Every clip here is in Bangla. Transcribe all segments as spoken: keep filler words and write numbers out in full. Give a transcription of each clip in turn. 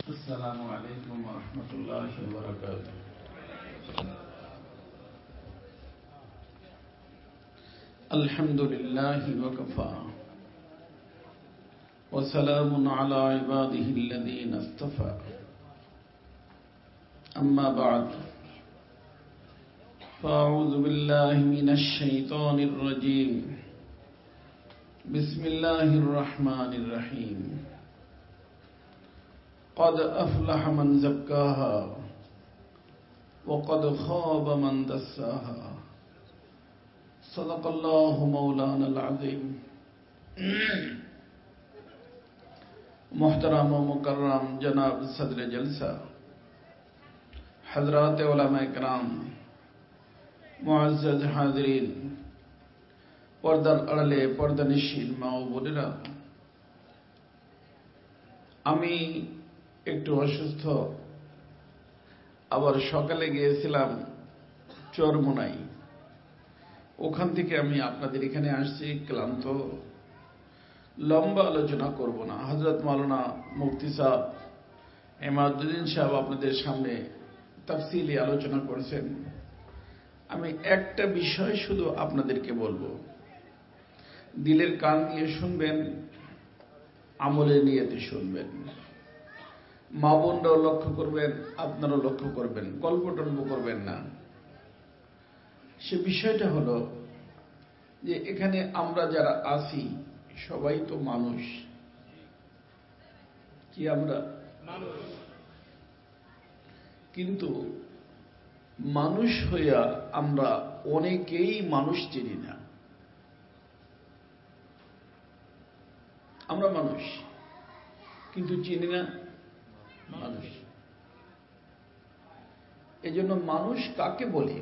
السلام عليكم ورحمة الله وبركاته. الحمد لله وكفى وسلام على عباده الذين اصطفى. أما بعد فأعوذ بالله من الشيطان الرجيم. بسم الله الرحمن الرحيم. قد أفلح من زكاها وقد خاب من دساها. صدق الله مولانا العظيم. محترم و مکرم جناب صدر جلسہ، حضرات علماء کرام، মুআজ্জাজ হাজিরিন, পর্দার আড়ালে পর্দানিশীন মা ও বোনেরা, আমি একটু অসুস্থ। আবার সকালে গিয়েছিলাম চরমোনাই, ওখান থেকে আমি আপনাদের এখানে আসছি ক্লান্ত। লম্বা আলোচনা করব না। হযরত মাওলানা মুফতি সাহেব ইমাদউদ্দিন সাহেব আপনাদের সামনে তাফসীলি আলোচনা করেছেন। আমি একটা বিষয় শুধু আপনাদেরকে বলবো, দিলের কান দিয়ে শুনবেন, আমলের নিয়তে শুনবেন। মা বোনরাও লক্ষ্য করবেন, আপনারাও লক্ষ্য করবেন, গল্প টল্প করবেন না। সে বিষয়টা হলো যে এখানে আমরা যারা আছি সবাই তো মানুষ। কি আমরা মানুষ? কিন্তু মানুষ হইয়া আমরা অনেকেই মানুষ চিনি না। আমরা মানুষ কিন্তু চিনি না মানুষ। এজন্য মানুষ কাকে বলে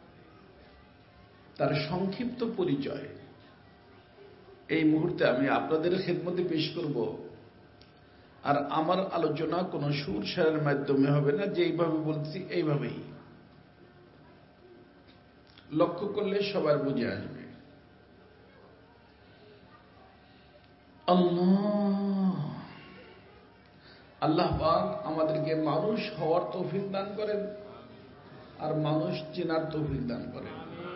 তার সংক্ষিপ্ত পরিচয় এই মুহূর্তে আমি আপনাদের খেদমতে পেশ করব। আর আমার আলোচনা কোন সুর সারের মাধ্যমে হবে না, যেইভাবে বলছি এইভাবেই লক্ষ্য করলে সবার বুঝে আসবে। আল্লাহ আল্লাহ পাক আমাদেরকে মানুষ হওয়ার তৌফিক দান করেন আর মানুষ চেনার তৌফিক দান করেন।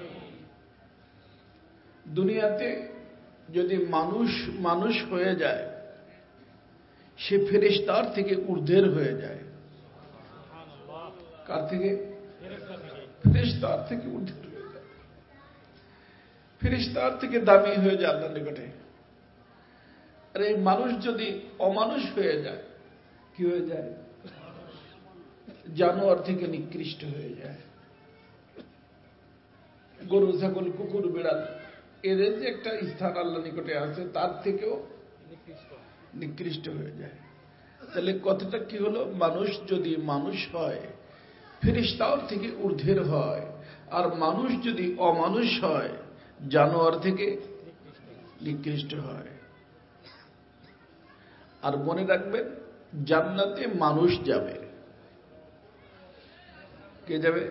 দুনিয়াতে যদি মানুষ মানুষ হয়ে যায়, সে ফেরেশতার থেকে ঊর্ধ্বের হয়ে যায়। কার থেকে? ফেরেশতার থেকে ঊর্ধ্বের হয়ে যায়, ফেরেশতার থেকে দামি হয়ে যায় আল্লাহর নিকটে। আর এই মানুষ যদি অমানুষ হয়ে যায়, কি হয়ে যায়? জানোয়ার থেকে নিকৃষ্ট হয়ে যায়। গরু, ছাগল, কুকুর, বিড়াল, এদের যে একটা স্থান আল্লাহর নিকটে আছে তার থেকেও নিকৃষ্ট হয়ে যায়। তাহলে কথাটা কি হলো? মানুষ যদি মানুষ হয় ফেরেশতার থেকে ঊর্ধ্বের হয়, আর মানুষ যদি অমানুষ হয় জানোয়ার থেকে নিকৃষ্ট হয়। আর মনে রাখবেন, জান্নাতে মানুষ যাবে। কে যাবে?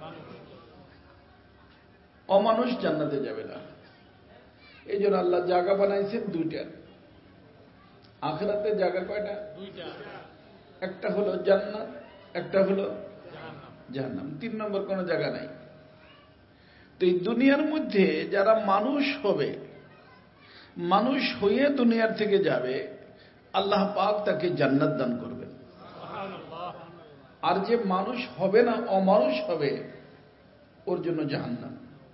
অমানুষ জান্নাতে যাবে না। এই জন্য আল্লাহ জায়গা বানাইছেন দুইটা। আখিরাতে জায়গা কয়টা? দুইটা। একটা হলো জান্নাত, একটা হলো জাহান্নাম। তিন নম্বর কোন জায়গা নাই। তো এই দুনিয়ার মধ্যে যারা মানুষ হবে, মানুষ হয়ে দুনিয়ার থেকে যাবে, আল্লাহ পাক তাকে জান্নাত দান করবেন। আর যে মানুষ হবে না, অমানুষ হবে, ওর জন্য জাহান্নাম।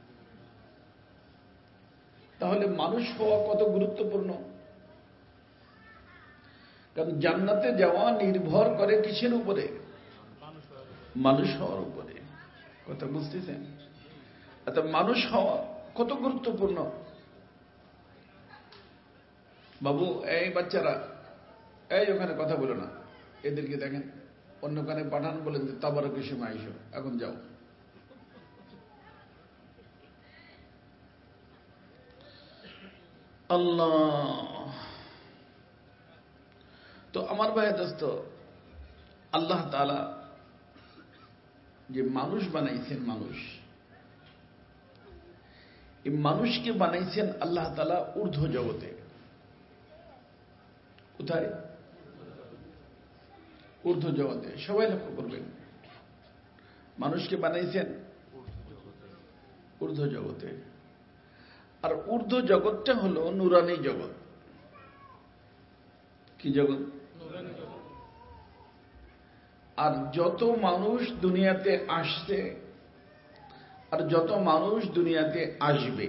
তাহলে মানুষ হওয়া কত গুরুত্বপূর্ণ। কারণ জান্নাতে যাওয়া নির্ভর করে কিসের উপরে? মানুষ হওয়ার উপরে। কথা বুঝতেছেন? অর্থাৎ মানুষ হওয়া কত গুরুত্বপূর্ণ। বাবু, এই বাচ্চারা, এই ওখানে কথা বলো না, এদেরকে দেখেন, অন্য কানে পাঠান, বলেন যে তাবারকের সময় আইসো, এখন যাও। আল্লাহ। তো আমার ভাই দোস্ত, আল্লাহ তাআলা যে মানুষ বানাইছেন, মানুষ এই মানুষকে বানাইছেন আল্লাহ তাআলা ঊর্ধ্ব জগতে। কোথায়? ঊর্ধ্ব জগতে। সবাই লক্ষ্য করবেন, মানুষকে বানাইছেন ঊর্ধ্ব জগতে। আর ঊর্ধ্ব জগৎটা হলো নুরানি জগৎ। কি জগৎ? আর যত মানুষ দুনিয়াতে আসছে আর যত মানুষ দুনিয়াতে আসবে,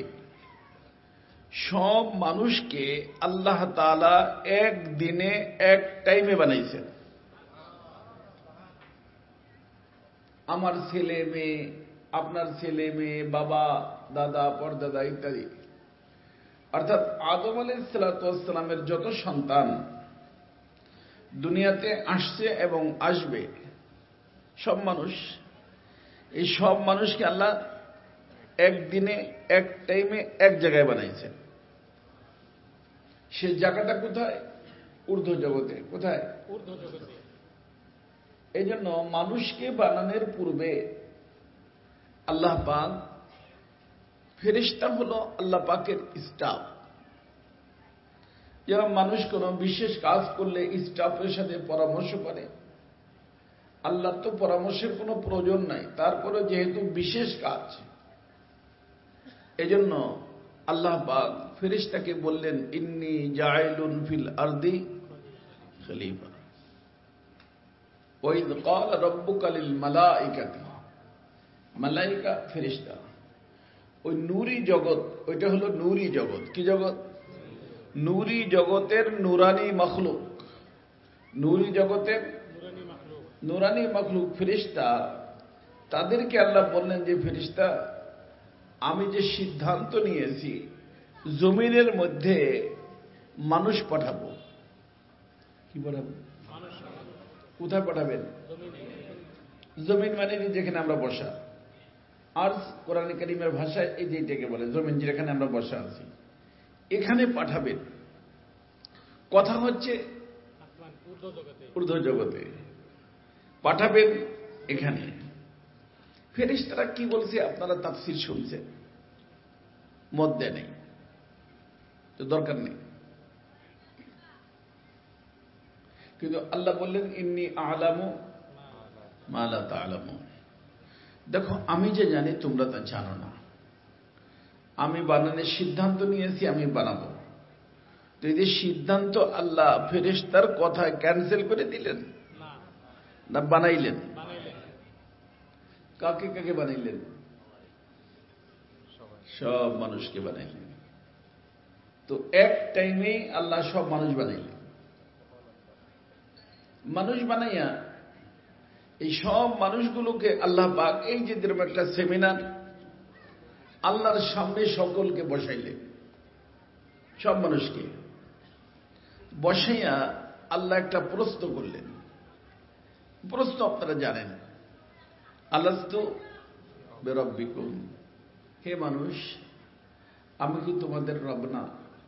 সব মানুষকে আল্লাহ তাআলা এক দিনে এক টাইমে বানাইছেন। আমার ছেলে মেয়ে, আপনার ছেলে মেয়ে, বাবা দাদা পরদাদা ইত্যাদি, অর্থাৎ আদম আলাইহিস সালাতু ওয়াস সালামের যত সন্তান দুনিয়াতে আসছে এবং আসবে, সব মানুষ, এই সব মানুষকে আল্লাহ একদিনে এক টাইমে এক জায়গায় বানাইছেন। সে জায়গাটা কোথায়? ঊর্ধ্ব জগতে। কোথায়? ঊর্ধ্ব জগতে। এই জন্য মানুষকে বানানোর পূর্বে আল্লাহ পাক, ফেরেশতা হলো আল্লাহ পাকের স্টাফ। যেমন মানুষ কোন বিশেষ কাজ করলে স্টাফের সাথে পরামর্শ করে, আল্লাহ তো পরামর্শের কোনো প্রয়োজন নাই, তারপরে যেহেতু বিশেষ কাজ, এজন্য আল্লাহ পাক ফেরেশতাকে বললেন, ইন্নী জাইলুন ফিল আরদি খলিফা। ওয়াইদ ক্বাল রাব্বুকা লিল মালাইকাতি, মালাইকা ফেরেশতা। ওই নূরি জগৎ, ওইটা হলো নূরি জগৎ। কি জগৎ? নূরি জগতের নুরানি মখলুক। নূরি জগতের নুরানি মখলুক ফেরেশতা, তাদেরকে আল্লাহ বললেন যে ফেরেশতা, আমি যে সিদ্ধান্ত নিয়েছি জমিনের মধ্যে মানুষ পাঠাবো। কি পাঠাবো? কোথায় পাঠাবেন? জমিন মানে যেখানে আমরা বসা। আর কোরআন কারীমের ভাষায় এই যে এটাকে বলে জমিন, যেখানে আমরা বসা আছি, এখানে পাঠাবেন। কথা হচ্ছে ঊর্ধ্ব জগতে পাঠাবেন এখানে। ফেরেশতারা কি বলছে আপনারা তাফসীর শুনছেন, মত দেয় নেই, তো দরকার নেই। কিন্তু আল্লাহ বললেন, ইন্নী আ'লামু মা লা তা'লামুন। দেখো, আমি যে জানি তোমরা তা জানো না। আমি বানানোর সিদ্ধান্ত নিয়েছি, আমি বানাবো। তো এই যে সিদ্ধান্ত আল্লাহ ফেরেশতার কথা ক্যান্সেল করে দিলেন না বানাইলেন? কাকে কাকে বানাইলেন? সব মানুষকে বানাইলেন। তো এক টাইমেই আল্লাহ সব মানুষ বানাইলেন। মানুষ বানাইয়া এই সব মানুষগুলোকে আল্লাহ পাক এই যে যেরকম একটা সেমিনার, আল্লাহর সামনে সকলকে বসাইলেন। সব মানুষকে বসাইয়া আল্লাহ একটা প্রশ্ন করলেন। প্রশ্ন আপনারা জানেন, আলাস্তু বিরাব্বিকুম, হে মানুষ, আমি কি তোমাদের রব না?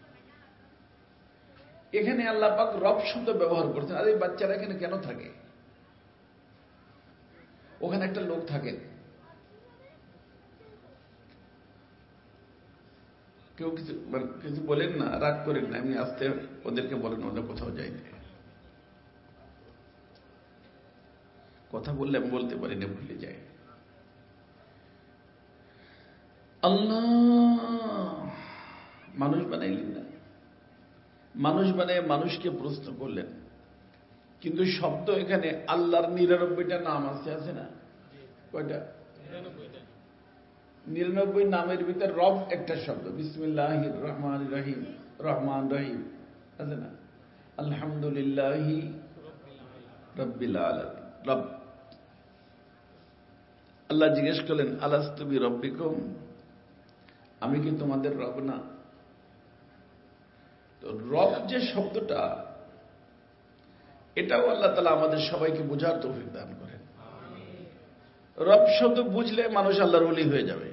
এখানে আল্লাহ পাক রব শব্দ ব্যবহার করছেন। আর এই বাচ্চারা এখানে কেন থাকে? ওখানে একটা লোক থাকেন, কেউ কিছু কিছু বলেন না, রাগ করেন না, এমনি আসতে ওদেরকে বলেন অন্য কোথাও যাইতে। কথা বললে আমি বলতে পারি না, ভুলে যাই। আল্লাহ মানুষ বানাইলেন না, মানুষ বানায় মানুষকে প্রশ্ন করলেন। কিন্তু শব্দ এখানে আল্লাহর নিরানব্বইটা নাম আছে, আছে না? কয়টা? নিরানব্বই নামের ভিতর রব একটা শব্দ, বিসমিল্লাহির রহমানির রহিম, রহমান রহিম, আছে না? আলহামদুলিল্লাহি রাব্বিল আলামিন, রব। আল্লাহ জিজ্ঞেস করলেন, আলাস্তু বিরাব্বিকুম, আমি কি তোমাদের রব না? তো রব যে শব্দটা, এটাও আল্লাহ তাআলা আমাদের সবাইকে বোঝার তৌফিক দান করেন। রব শব্দ বুঝলে মানুষ আল্লাহর ওলি হয়ে যাবে।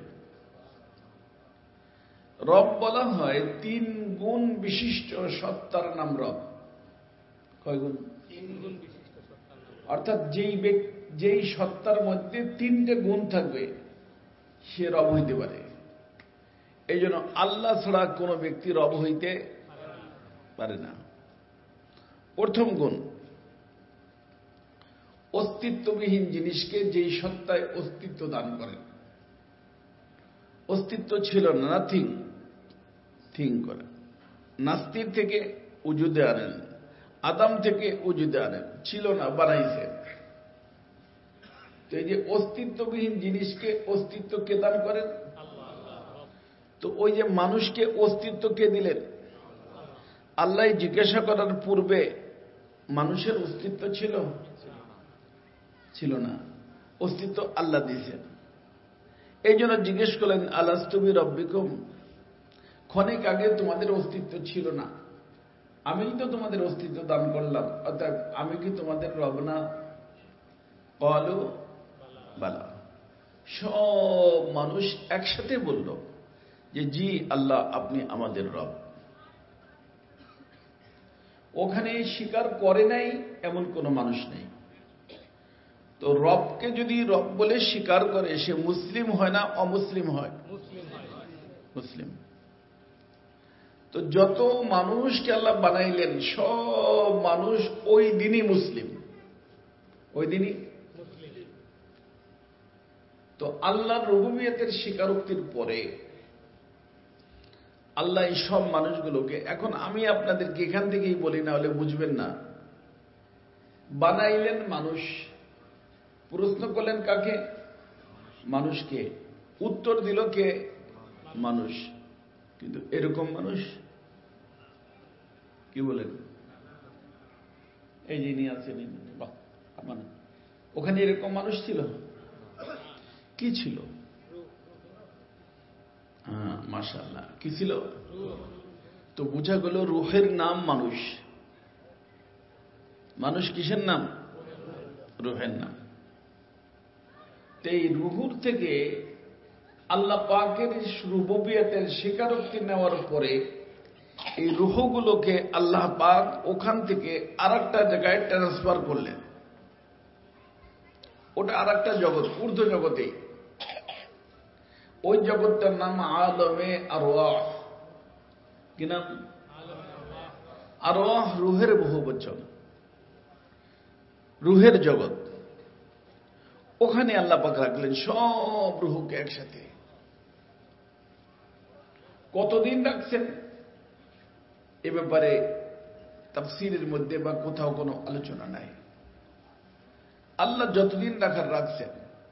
রব বলা হয় তিন গুণ বিশিষ্ট সত্তার নাম রব। কয় গুণ? তিন গুণ বিশিষ্ট সত্তার নাম। অর্থাৎ যেই যেই সত্তার মধ্যে তিনটে গুণ থাকবে সে রব হইতে পারে। এই জন্য আল্লাহ ছাড়া কোনো ব্যক্তি রব হইতে পারে না। প্রথম গুণ, অস্তিত্ববিহীন জিনিসকে যেই সত্তায় অস্তিত্ব দান করেন। অস্তিত্ব ছিল না, নাথিং, থিং করেন। নাস্তির থেকে উজুদে আনেন, আদম থেকে উজুদে আনেন, ছিল না, বানাইছেন। তো এই যে অস্তিত্ববিহীন জিনিসকে অস্তিত্ব কে দান করেন? তো ওই যে মানুষকে অস্তিত্ব কে দিলেন? আল্লাহ জিজ্ঞাসা করার পূর্বে মানুষের অস্তিত্ব ছিল ছিল না, অস্তিত্ব আল্লাহ দিয়েছেন। এই জন্য জিজ্ঞেস করলেন, আলাস্তু বিরব্বিকুম, ক্ষণিক আগে তোমাদের অস্তিত্ব ছিল না, আমি তো তোমাদের অস্তিত্ব দান করলাম, অর্থাৎ আমি কি তোমাদের রব না? ক্বালু বালা। সব মানুষ একসাথে বলল যে জি আল্লাহ, আপনি আমাদের রব। ওখানে স্বীকার করে নাই এমন কোন মানুষ নেই। তো রবকে যদি রব বলে স্বীকার করে, সে মুসলিম হয় না অমুসলিম হয়? মুসলিম। তো যত মানুষকে আল্লাহ বানাইলেন, সব মানুষ ওই দিনই মুসলিম, ওই দিনই। তো আল্লাহর রুবুবিয়তের স্বীকারোক্তির পরে আল্লাহ এই সব মানুষগুলোকে, এখন আমি আপনাদেরকে এখান থেকেই বলি, না হলে বুঝবেন না, বানাইলেন মানুষ। প্রশ্ন করলেন কাকে? মানুষকে। উত্তর দিল কে? মানুষ। কিন্তু এরকম মানুষ কি বলেন? এই যিনি আছেন, মানে ওখানে এরকম মানুষ ছিল? কি ছিল? হ্যাঁ, মাশাআল্লাহ, কি ছিল? তো বোঝা গেল রূহের নাম মানুষ। মানুষ কিসের নাম? রূহের নাম। এই রুহুর থেকে আল্লাহ পাকের রুবুবিয়তের স্বীকারোক্তি নেওয়ার পরে এই রুহগুলোকে আল্লাহ পাক ওখান থেকে আর একটা জায়গায় ট্রান্সফার করলেন। ওটা আর একটা জগৎ, ঊর্ধ্ব জগতে। ওই জগৎটার নাম আলমে আরওয়াহ। কি নাম? আরওয়াহ রুহের বহু বচন, রুহের জগৎ। ওখানে আল্লাহ পাক রাখলেন সব রুহকে একসাথে। কতদিন রাখছেন এ ব্যাপারে তাফসীরের মধ্যে বা কোথাও কোনো আলোচনা নাই। আল্লাহ যতদিন রাখার রাখছেন।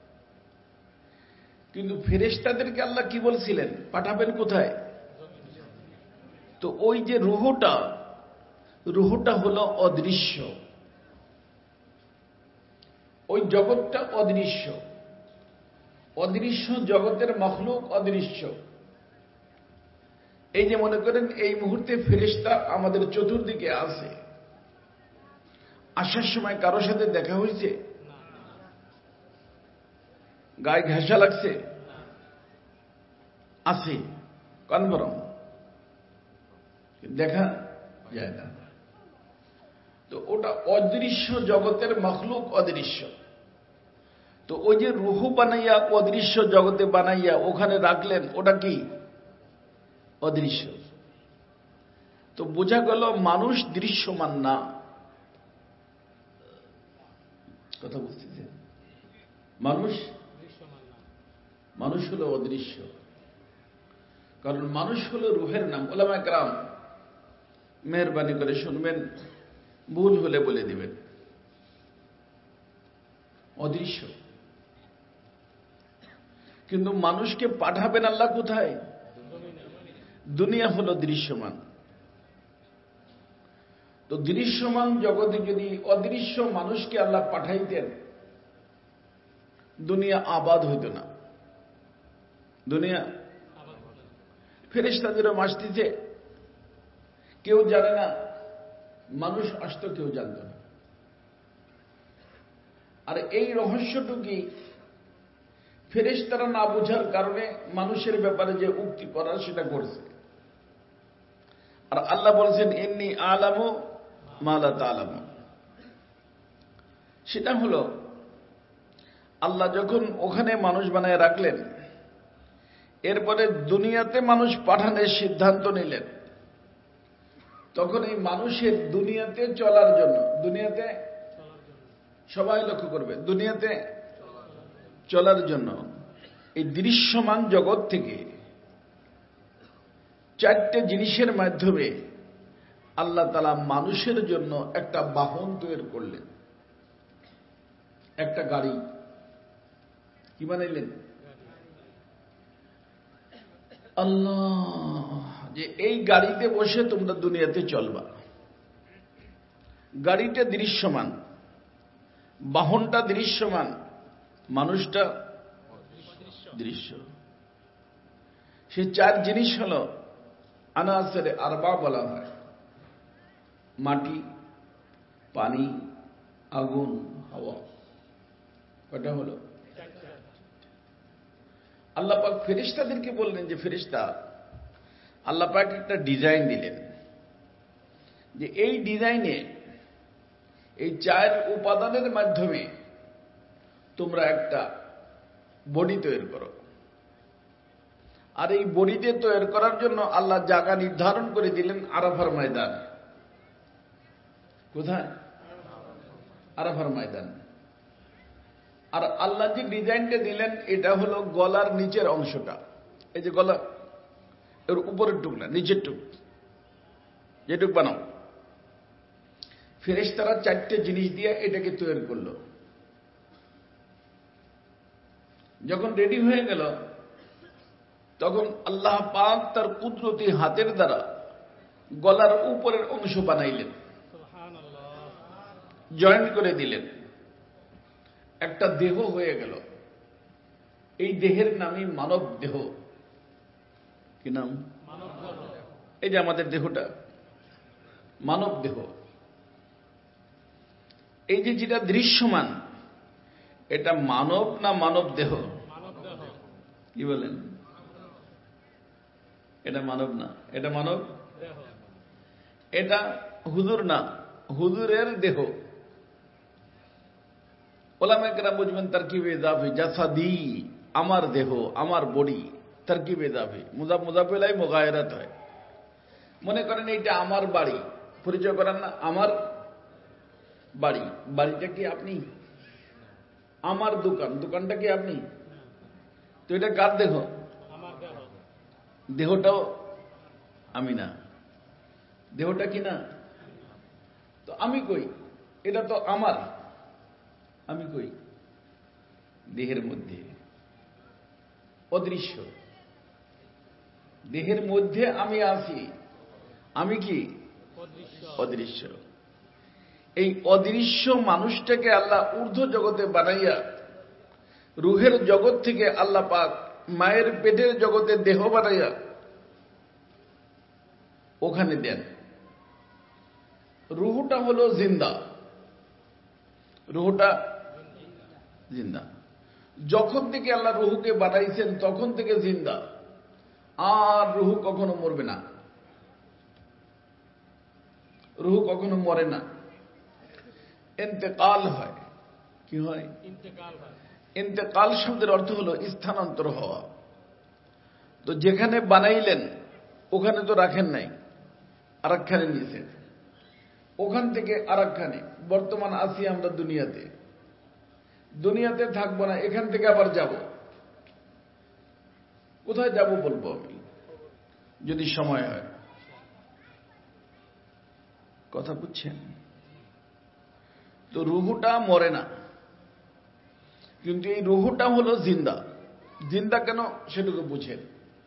কিন্তু ফেরেশতাদেরকে আল্লাহ কি বলছিলেন? পাঠাবেন কোথায়? তো ওই যে রুহটা, রুহটা হলো অদৃশ্য। ওই জগৎটা অদৃশ্য। অদৃশ্য জগতের মখলুক অদৃশ্য। এই যে মনে করেন এই মুহূর্তে ফেরেশতা আমাদের চতুর্দিকে আছে, আসার সময় কারোর সাথে দেখা হয়েছে? গায়ে ঘেঁষা লাগছে? আছে, কনফার্ম, দেখা যায় না। তো ওটা অদৃশ্য জগতের মখলুক অদৃশ্য। তো ওই যে রুহ বানাইয়া অদৃশ্য জগতে বানাইয়া ওখানে রাখলেন, ওটা কি? অদৃশ্য। তো বোঝা গেল মানুষ দৃশ্যমান না। কথা বুঝতেছেন? মানুষ মানুষ হলো অদৃশ্য। কারণ মানুষ হলো রুহের নাম। উলামায়ে কেরাম মেহরবানি করে শুনবেন, ভুল হলে বলে দিবেন। অদৃশ্য। কিন্তু মানুষকে পাঠাবেন আল্লাহ কোথায়? দুনিয়া হলো দৃশ্যমান। তো দৃশ্যমান জগতে যদি অদৃশ্য মানুষকে আল্লাহ পাঠাইতেন, দুনিয়া আবাদ হইত না। দুনিয়া ফেরেশতাদেরও আসতেছে, কেউ জানে না। মানুষ আসতো, কেউ জানত না। আর এই রহস্যটুকি ফেরেশতারা না বোঝার কারণে মানুষের ব্যাপারে যে উক্তি করার সেটা করছে। আর আল্লাহ বলছেন, ইন্নী আ'লামু মা লা তা'লামুন। সেটা হলো আল্লাহ যখন ওখানে মানুষ বানায় রাখলেন, এরপরে দুনিয়াতে মানুষ পাঠানোর সিদ্ধান্ত নিলেন, তখন এই মানুষের দুনিয়াতে চলার জন্য, দুনিয়াতে সবাই লক্ষ্য করবে, দুনিয়াতে চলার জন্য এই দৃশ্যমান জগৎ থেকে চারটে জিনিসের মাধ্যমে আল্লাহ তাআলা মানুষের জন্য একটা বাহন তৈরি করলেন, একটা গাড়ি। কি বানাইলেন? আল্লাহ, যে এই গাড়িতে বসে তোমরা দুনিয়াতে চলবা। গাড়িটা দৃশ্যমান, বাহনটা দৃশ্যমান, মানুষটা দৃশ্য। সে চার জিনিস হল আনাসেরে আরবা বলা হয়, মাটি, পানি, আগুন, হাওয়া। কয়টা হলো? আল্লাহ পাক ফেরেশতাদেরকে বললেন যে ফেরেশতা, আল্লাহ পাক একটা ডিজাইন দিলেন যে এই ডিজাইনে এই চার উপাদানের মাধ্যমে তোমরা একটা বডি তৈরি করো। আর এই বডিতে তৈরি করার জন্য আল্লাহ জায়গা নির্ধারণ করে দিলেন আরাফার ময়দান। কোথায়? আরাফার ময়দান। আর আল্লাহ যে ডিজাইনটা দিলেন এটা হলো গলার নিচের অংশটা। এই যে গলা, এর উপরের টুক না, নিচের টুক, যেটুক বানাও। ফেরেশতারা চারটে জিনিস দিয়ে এটাকে তৈরি করলো। যখন রেডি হয়ে গেল তখন আল্লাহ পাক তার কুদরতি হাতের দ্বারা গলার উপরের অংশ বানাইলেন, জয়েন্ট করে দিলেন, একটা দেহ হয়ে গেল। এই দেহের নামই মানব দেহ। কি নাম? এই যে আমাদের দেহটা মানব দেহ। এই যে যেটা দৃশ্যমান, এটা মানব না মানব দেহ? কি বলেন? এটা মানব না, এটা মানব। এটা হুজুর না, হুজুরের দেহ। ওলামায়ে কেরাম বুঝবেন তারকিবে ইজাফি, জাসাদি, আমার দেহ, আমার বডি, তারকিবে ইজাফি, মুজাফ মুজাফ ইলাইহি মুগায়রাত হয়। মনে করেন এইটা আমার বাড়ি, পরিচয় করেন না, আমার বাড়ি। বাড়িটা কি আপনি? আমার দোকান, দোকানটা কি আপনি? তো এটা কার দেহ? দেহটাও আমি না, দেহটা কি না? তো আমি কই? এটা তো আমার, আমি কই? দেহের মধ্যে, অদৃশ্য দেহের মধ্যে আমি আছি। আমি কি? অদৃশ্য। এই অদৃশ্য মানুষটাকে আল্লাহ ঊর্ধ্ব জগতে বানাইয়া রুহের জগৎ থেকে আল্লাহ পাক মায়ের পেটের জগতে দেহ বানাইয়া ওখানে দেন। রুহটা হলো জিন্দা, রুহটা জিন্দা। যখন থেকে আল্লাহ রুহুকে বানাইছেন তখন থেকে জিন্দা, আর রুহু কখনো মরবে না। রুহু কখনো মরে না, ইন্তেকাল হয়। কি হয়? ইন্তেকাল শব্দের অর্থ হলো স্থানান্তর হওয়া। তো যেখানে বানাইলেন ওখানে তো রাখেন নাই, আরেকখানে নিয়েছেন, ওখান থেকে আরেকখানে। বর্তমান আছি আমরা দুনিয়াতে, দুনিয়াতে থাকবো না, এখান থেকে আবার যাব। কোথায় যাব বলবো আমি, যদি সময় হয়। কথা বুঝছেন? তো রুহুটা মরে না, কিন্তু এই রুহুটা হলো জিন্দা। জিন্দা কেন সেটুকু বুঝেন।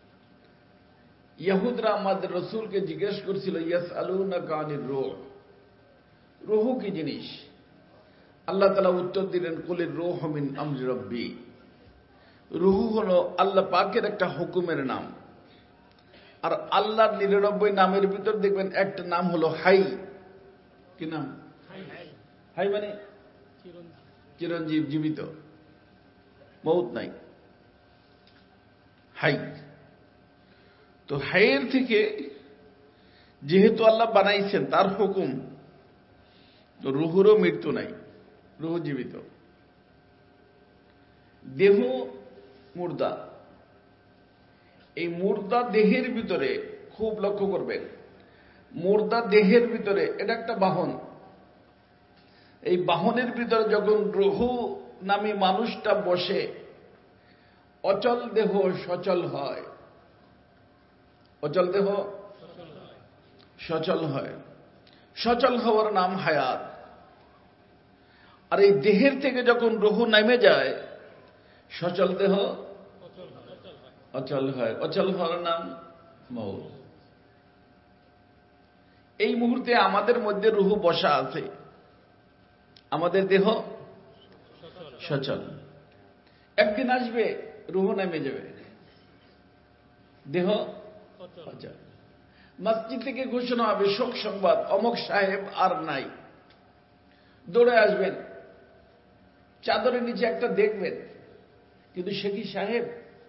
ইহুদরা আমাদের রসুলকে জিজ্ঞেস করছিল, ইয়াসআলুনাকা আনির রূহ, রুহু কি জিনিস? আল্লাহ তাআলা উত্তর দিলেন, কুলির রূহু মিন আমরি রাব্বি। রুহু হলো আল্লাহ পাকের একটা হুকুমের নাম। আর আল্লাহর নিরানব্বই নামের ভিতর দেখবেন একটা নাম হলো হাই। কি নাম? হাই মানে চিরঞ্জীব, জীবিত, মউত নাই, হাই। তো হাইয়ের থেকে যেহেতু আল্লাহ বানাইছেন তার হুকুম, তো রুহুরও মৃত্যু নাই, রুহু জীবিত। দেহ মুর্দা, এই মুর্দা দেহের ভিতরে খুব লক্ষ্য করবেন, মুর্দা দেহের ভিতরে এটা একটা বাহন। এই বাহনের ভিতরে যখন রুহু নামী মানুষটা বসে, অচল দেহ সচল হয়। অচল দেহ সচল হয়। সচল হওয়ার নাম হায়াত। আর এই দেহের থেকে যখন রুহু নেমে যায়, সচল দেহ অচল হয়। অচল হওয়ার নাম মউত। এই মুহূর্তে আমাদের মধ্যে রুহু বসা আছে, আমাদের দেহ সচল। একদিন আসবে রুহু নেমে যাবে, দেহ অচল। মসজিদ থেকে ঘোষণা হবে, শোক সংবাদ, অমুক সাহেব আর নাই। দৌড়ে আসবেন, চাদরের নিচে একটা দেখবেন, কিন্তু সে কি সাহেব?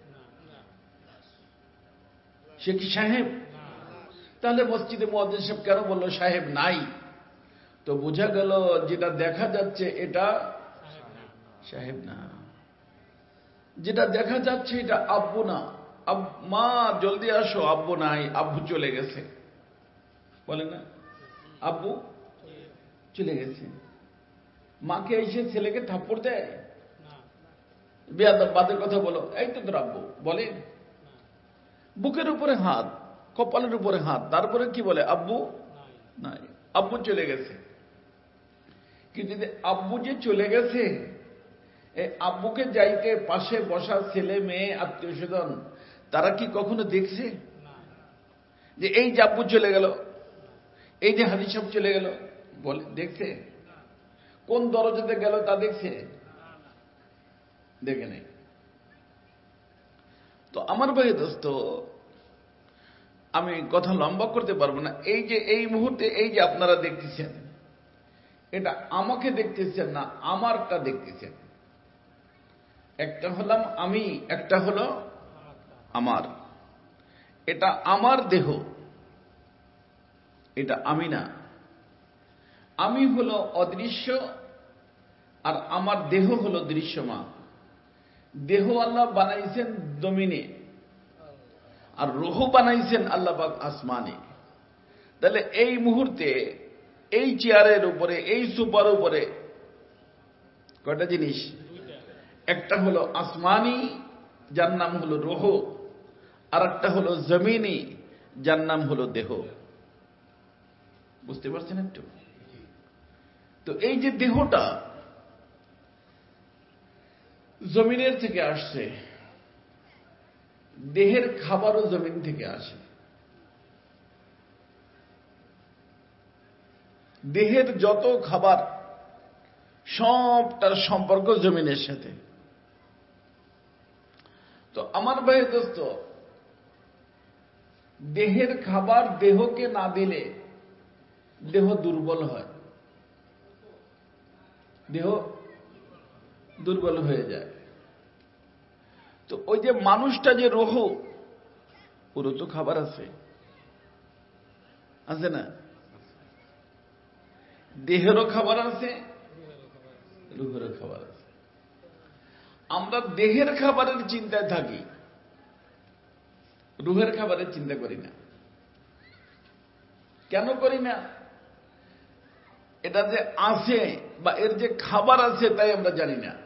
সে কি সাহেব? তাহলে মসজিদে মুয়াজ্জিন সাহেব কেন বলল সাহেব নাই? তো বোঝা গেল যেটা দেখা যাচ্ছে এটা সাহেব না, যেটা দেখা যাচ্ছে এটা আব্বু না। মা জলদি আসো, আব্বু নাই, আব্বু চলে গেছে, বলে না? আব্বু চলে গেছে। মাকে এসে ছেলেকে থাপ্পড় দেয়, বেয়াদব বাদের কথা বলো, এই তো তোর আব্বু বলে। বুকের উপরে হাত, কপালের উপরে হাত, তারপরে কি বলে? আব্বু নাই, আব্বু চলে গেছে। কিন্তু আব্বু যে চলে গেছে, এই আব্বুকে যাইতে পাশে বসা ছেলে মেয়ে আত্মীয় স্বজন তারা কি কখনো দেখছে যে এই যে আব্বু চলে গেল, এই যে হাজি সাহেব চলে গেল? বলে দেখছে? কোন দরজাতে গেল তা দেখছে? দেখে নেই। তো আমার ভাই দোস্ত, আমি কথা লম্বা করতে পারবো না। এই যে এই মুহূর্তে এই যে আপনারা দেখতেছেন, এটা আমাকে দেখতেছেন না, আমারটা দেখতেছেন। একটা হলাম আমি, একটা হলো আমার। এটা আমার দেহ, এটা আমি না। আমি হলো অদৃশ্য আর আমার দেহ হলো দৃশ্যমান। দেহ আল্লাহ বানাইছেন জমিনে, আর রূহ বানাইছেন আল্লাহ পাক আসমানে। তাহলে এই মুহূর্তে এই চেয়ারের উপরে, এই সোফার উপরে কয়টা জিনিস? একটা হলো আসমানি, যার নাম হলো রূহ, আর একটা হলো জমিনি, যার নাম হলো দেহ। বুঝতে পারছেন একটু? তো এই যে দেহটা জমিনের থেকে আসছে, দেহের খাবারও জমিন থেকে আসে। দেহের যত খাবার সবটার সম্পর্ক জমিনের সাথে। তো আমার ভাই দোস্ত, দেহের খাবার দেহকে না দিলে দেহ দুর্বল হয়, দেহ দুর্বল হয়ে যায়। তো ওই যে মানুষটা যে রূহ, পুরো তো খাবার আছে, আছে না? দেহেরও খাবার আছে, রূহেরও খাবার আছে। আমরা দেহের খাবারের চিন্তায় থাকি, রূহের খাবারের চিন্তা করি না। কেন করি না? এটা যে আছে বা এর যে খাবার আছে তাই আমরা জানি না।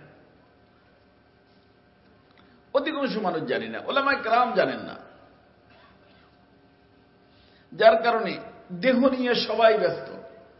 অধিকাংশ মানুষ জানি না, ওলামায়ে কেরাম জানেন না, যার কারণে দেহ নিয়ে সবাই ব্যস্ত।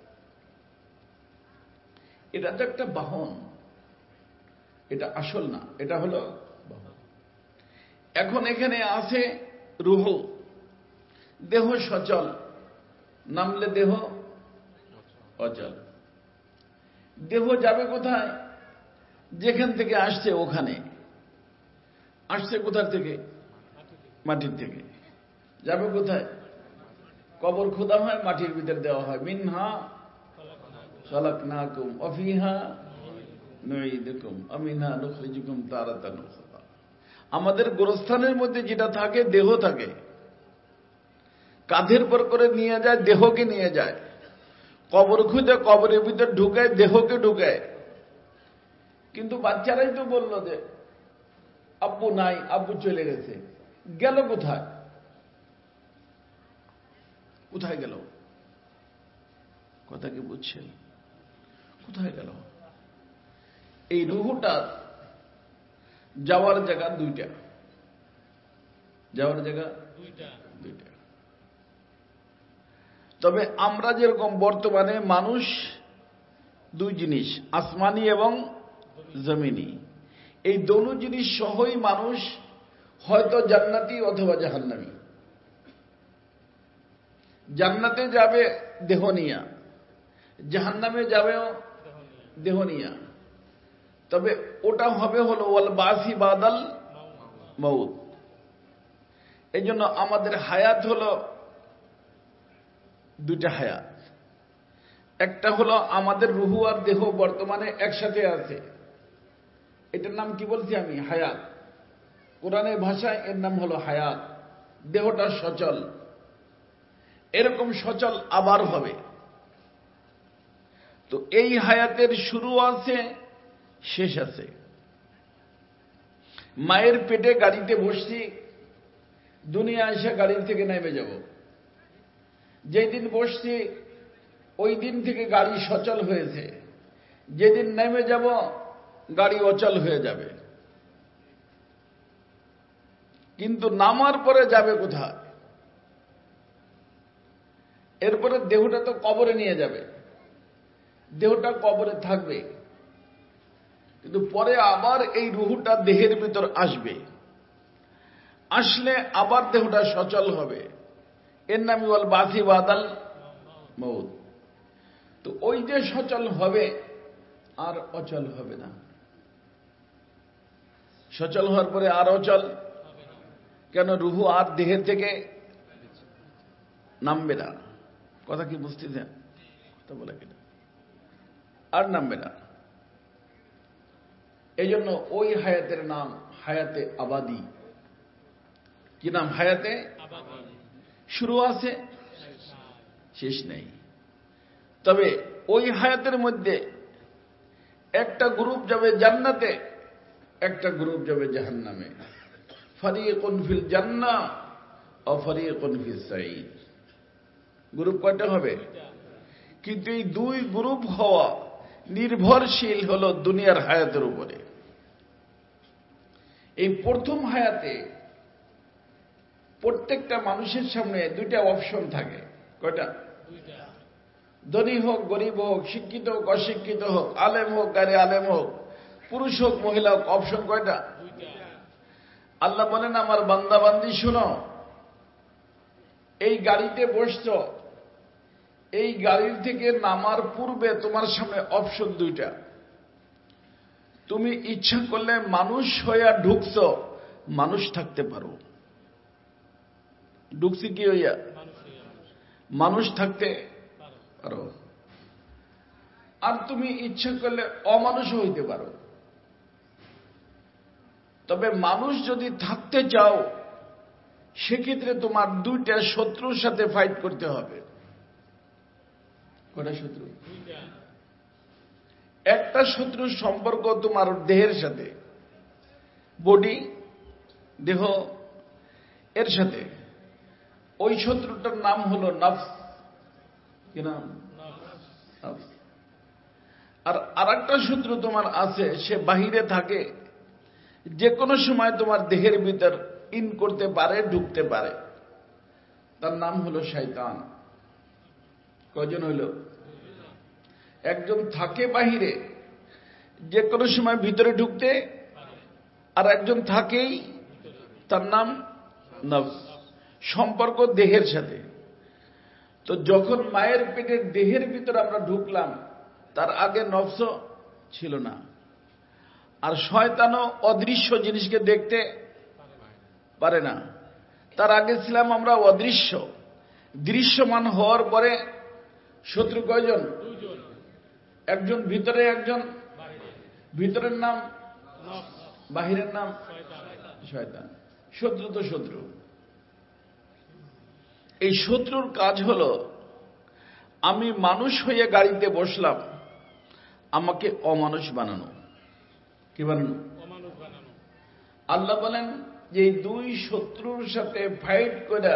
এটা তো একটা বাহন, এটা আসল না, এটা হলো বাহন। এখন এখানে আছে রূহ, দেহ সচল, নামলে দেহ অচল। দেহ যাবে কোথায়? যেখান থেকে আসছে ওখানে। আসছে কোথা থেকে? মাটির থেকে। যাবে কোথায়? কবর খোদা হয়, মাটির ভিতর দেওয়া হয়। মিনহা খালাকনাকুম ওয়া ফিহা নুঈদুকুম ওয়া মিনহা নুখরিজুকুম তারাতান উখরা। আমাদের গোরস্থানের মধ্যে যেটা থাকে, দেহ থাকে। কাঁধের পর করে নিয়ে যায়, দেহকে নিয়ে যায়। কবর খুঁজে কবরের ভিতর ঢুকায়, দেহকে ঢুকায়। কিন্তু বাচ্চারাই তো বলল যে আব্বু নাই, আব্বু চলে গেছে। গেল কোথায়? কোথায় গেল? কথা কি বুঝছেন? কোথায় গেল? এই রুহুটা যাওয়ার জায়গা দুইটা, যাওয়ার জায়গা দুইটা দুইটা তবে আমরা যেরকম বর্তমানে মানুষ দুই জিনিস, আসমানি এবং জমিনি, এই দোনো জিনিস সহই মানুষ হয়তো জান্নাতি অথবা জাহান্নামী। জান্নাতে যাবে দেহ নিয়া, জাহান্নামে যাবেও দেহ নিয়া। তবে ওটা হবে হলো ওয়াল বাসি বাদাল মউত। এই জন্য আমাদের হায়াত হলো দুইটা হায়াত। একটা হলো আমাদের রুহু আর দেহ বর্তমানে একসাথে আছে, এটার নাম কি বলছি আমি? হায়াত। কোরআনের ভাষায় এর নাম হলো হায়াত। দেহটা সচল, এরকম সচল আবার হবে। তো এই হায়াতের শুরু আছে, শেষ আছে। মায়ের পেটে গাড়িতে বসছি, দুনিয়া এসে গাড়ির থেকে নেমে যাব। যেই দিন বসছি ওই দিন থেকে গাড়ি সচল হয়েছে, যেদিন নেমে যাব গাড়ি অচল হয়ে যাবে। কিন্তু নামার পরে যাবে কোথায়? এরপরে দেহটা তো কবরে নিয়ে যাবে, দেহটা কবরে থাকবে, কিন্তু পরে আবার এই রুহুটা দেহের ভিতর আসবে। আসলে আবার দেহটা সচল হবে, এর নামই ওয়াল বাসি বাদাল মউত। তো ওই যে সচল হবে আর অচল হবে না। সচল হওয়ার পরে আর অচল কেন? রুহু আর দেহের থেকে নামবে না। কথা কি বুঝতেছেন? কথা বলে কিনা? আর নামবে না। এই জন্য ওই হায়াতের নাম হায়াতে আবাদি। কি নাম? হায়াতে শুরু আছে, শেষ নেই। তবে ওই হায়াতের মধ্যে একটা গ্রুপ যাবে জান্নাতে, একটা গ্রুপ যাবে জাহান্নামে। ফারিকুন ফিল জান্নাহ ও ফারিকুন ফিস সাঈর। গ্রুপ কয়টা হবে? কিন্তু এই দুই গ্রুপ হওয়া নির্ভরশীল হলো দুনিয়ার হায়াতের উপরে। এই প্রথম হায়াতে প্রত্যেকটা মানুষের সামনে দুইটা অপশন থাকে। কয়টা? ধনী হোক গরিব হোক, শিক্ষিত হোক অশিক্ষিত হোক, আলেম হোক গারে আলেম হোক, পুরুষ হোক মহিলা হোক, অপশন কয়টা? আল্লাহ বলেন, আমার বান্দা বান্দি শুনো, এই গাড়িতে বসছ, এই গাড়ির থেকে নামার পূর্বে তোমার সামনে অপশন দুইটা। তুমি ইচ্ছা করলে মানুষ হইয়া ঢুকছ, মানুষ থাকতে পারো। ঢুকছি কি হইয়া? মানুষ থাকতে পারো। আর তুমি ইচ্ছা করলে অমানুষ হইতে পারো। তবে মানুষ যদি থাকতে চাও, সেক্ষেত্রে তোমার দুইটা শত্রুর সাথে ফাইট করতে হবে। কয়টা শত্রু? একটা শত্রুর সম্পর্ক তোমার দেহের সাথে, বডি দেহ এর সাথে। ওই শত্রুটার নাম হলো নফস। কি নাম? নফস। আর আরেকটা শত্রু তোমার আছে, সে বাহিরে থাকে, যে কোনো সময় তোমার দেহের ভিতর ইন করতে পারে, ঢুকতে পারে। তার নাম হলো শয়তান। কয়জন হইল? একজন থাকে বাহিরে, যে কোনো সময় ভিতরে ঢুকতে, আর একজন থাকেই, তার নাম নফস। সম্পর্ক দেহের সাথে। তো যখন মায়ের পেটের দেহের ভিতর আমরা ঢুকলাম, তার আগে নফস ছিল না। আর শয়তানও অদৃশ্য জিনিসকে দেখতে পারে না। তার আগে ছিলাম আমরা অদৃশ্য। দৃশ্যমান হওয়ার পরে শত্রু কয়জন? একজন ভিতরে, একজন ভিতরের নাম বাহিরের নাম শয়তান। শত্রু তো শত্রু। এই শত্রুর কাজ হলো, আমি মানুষ হয়ে গাড়িতে বসলাম, আমাকে অমানুষ বানানো। কি বানানো? আল্লাহ বলেন যে এই দুই শত্রুর সাথে ফাইট করে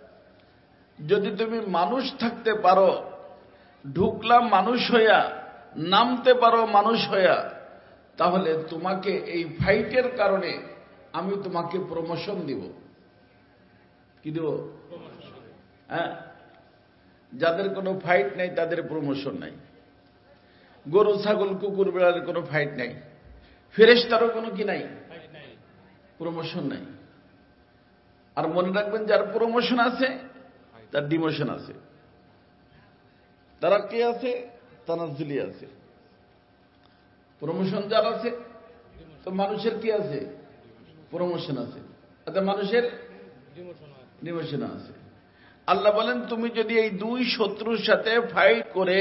যদি তুমি মানুষ থাকতে পারো, ঢুকলাম মানুষ হইয়া, নামতে পারো মানুষ হইয়া, তাহলে তোমাকে এই ফাইটের কারণে আমি তোমাকে প্রমোশন দিব। কি দেব? হ্যাঁ, যাদের কোনো ফাইট নেই তাদের প্রমোশন নাই। গরু ছাগল কুকুর বিড়ালের কোনো ফাইট নাই, ফেরেশতারও কোনো কি নাই, প্রমোশন নাই। আর মনে রাখবেন, যার প্রমোশন আছে তার ডিমোশন আছে, তারা কে আছে, তানাজ্জুলি আছে। প্রমোশন যার আছে, তো মানুষের কি আছে, প্রমোশন আছে, অর্থাৎ মানুষের ডিমোশন আছে। আল্লাহ বলেন, তুমি যদি এই দুই শত্রুর সাথে ফাইট করে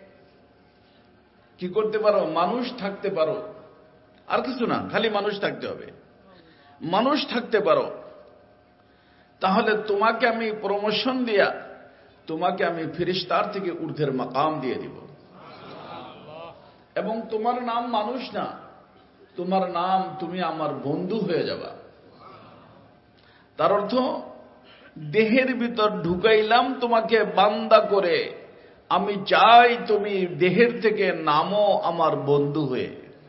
কি করতে পারো, মানুষ থাকতে পারো, আর কিছু না, খালি মানুষ থাকতে হবে, মানুষ থাকতে পারো, তাহলে তোমাকে আমি প্রমোশন দিয়া তোমাকে আমি ফেরেশতার থেকে ঊর্ধ্বের মাকাম দিয়ে দিব। এবং তোমার নাম মানুষ না, তোমার নাম তুমি আমার বন্ধু হয়ে যাবা। তার অর্থ, দেহের ভিতর ঢুকাইলাম তোমাকে বান্দা করে, আমি চাই তুমি দেহের থেকে নামো আমার বন্ধু হয়ে।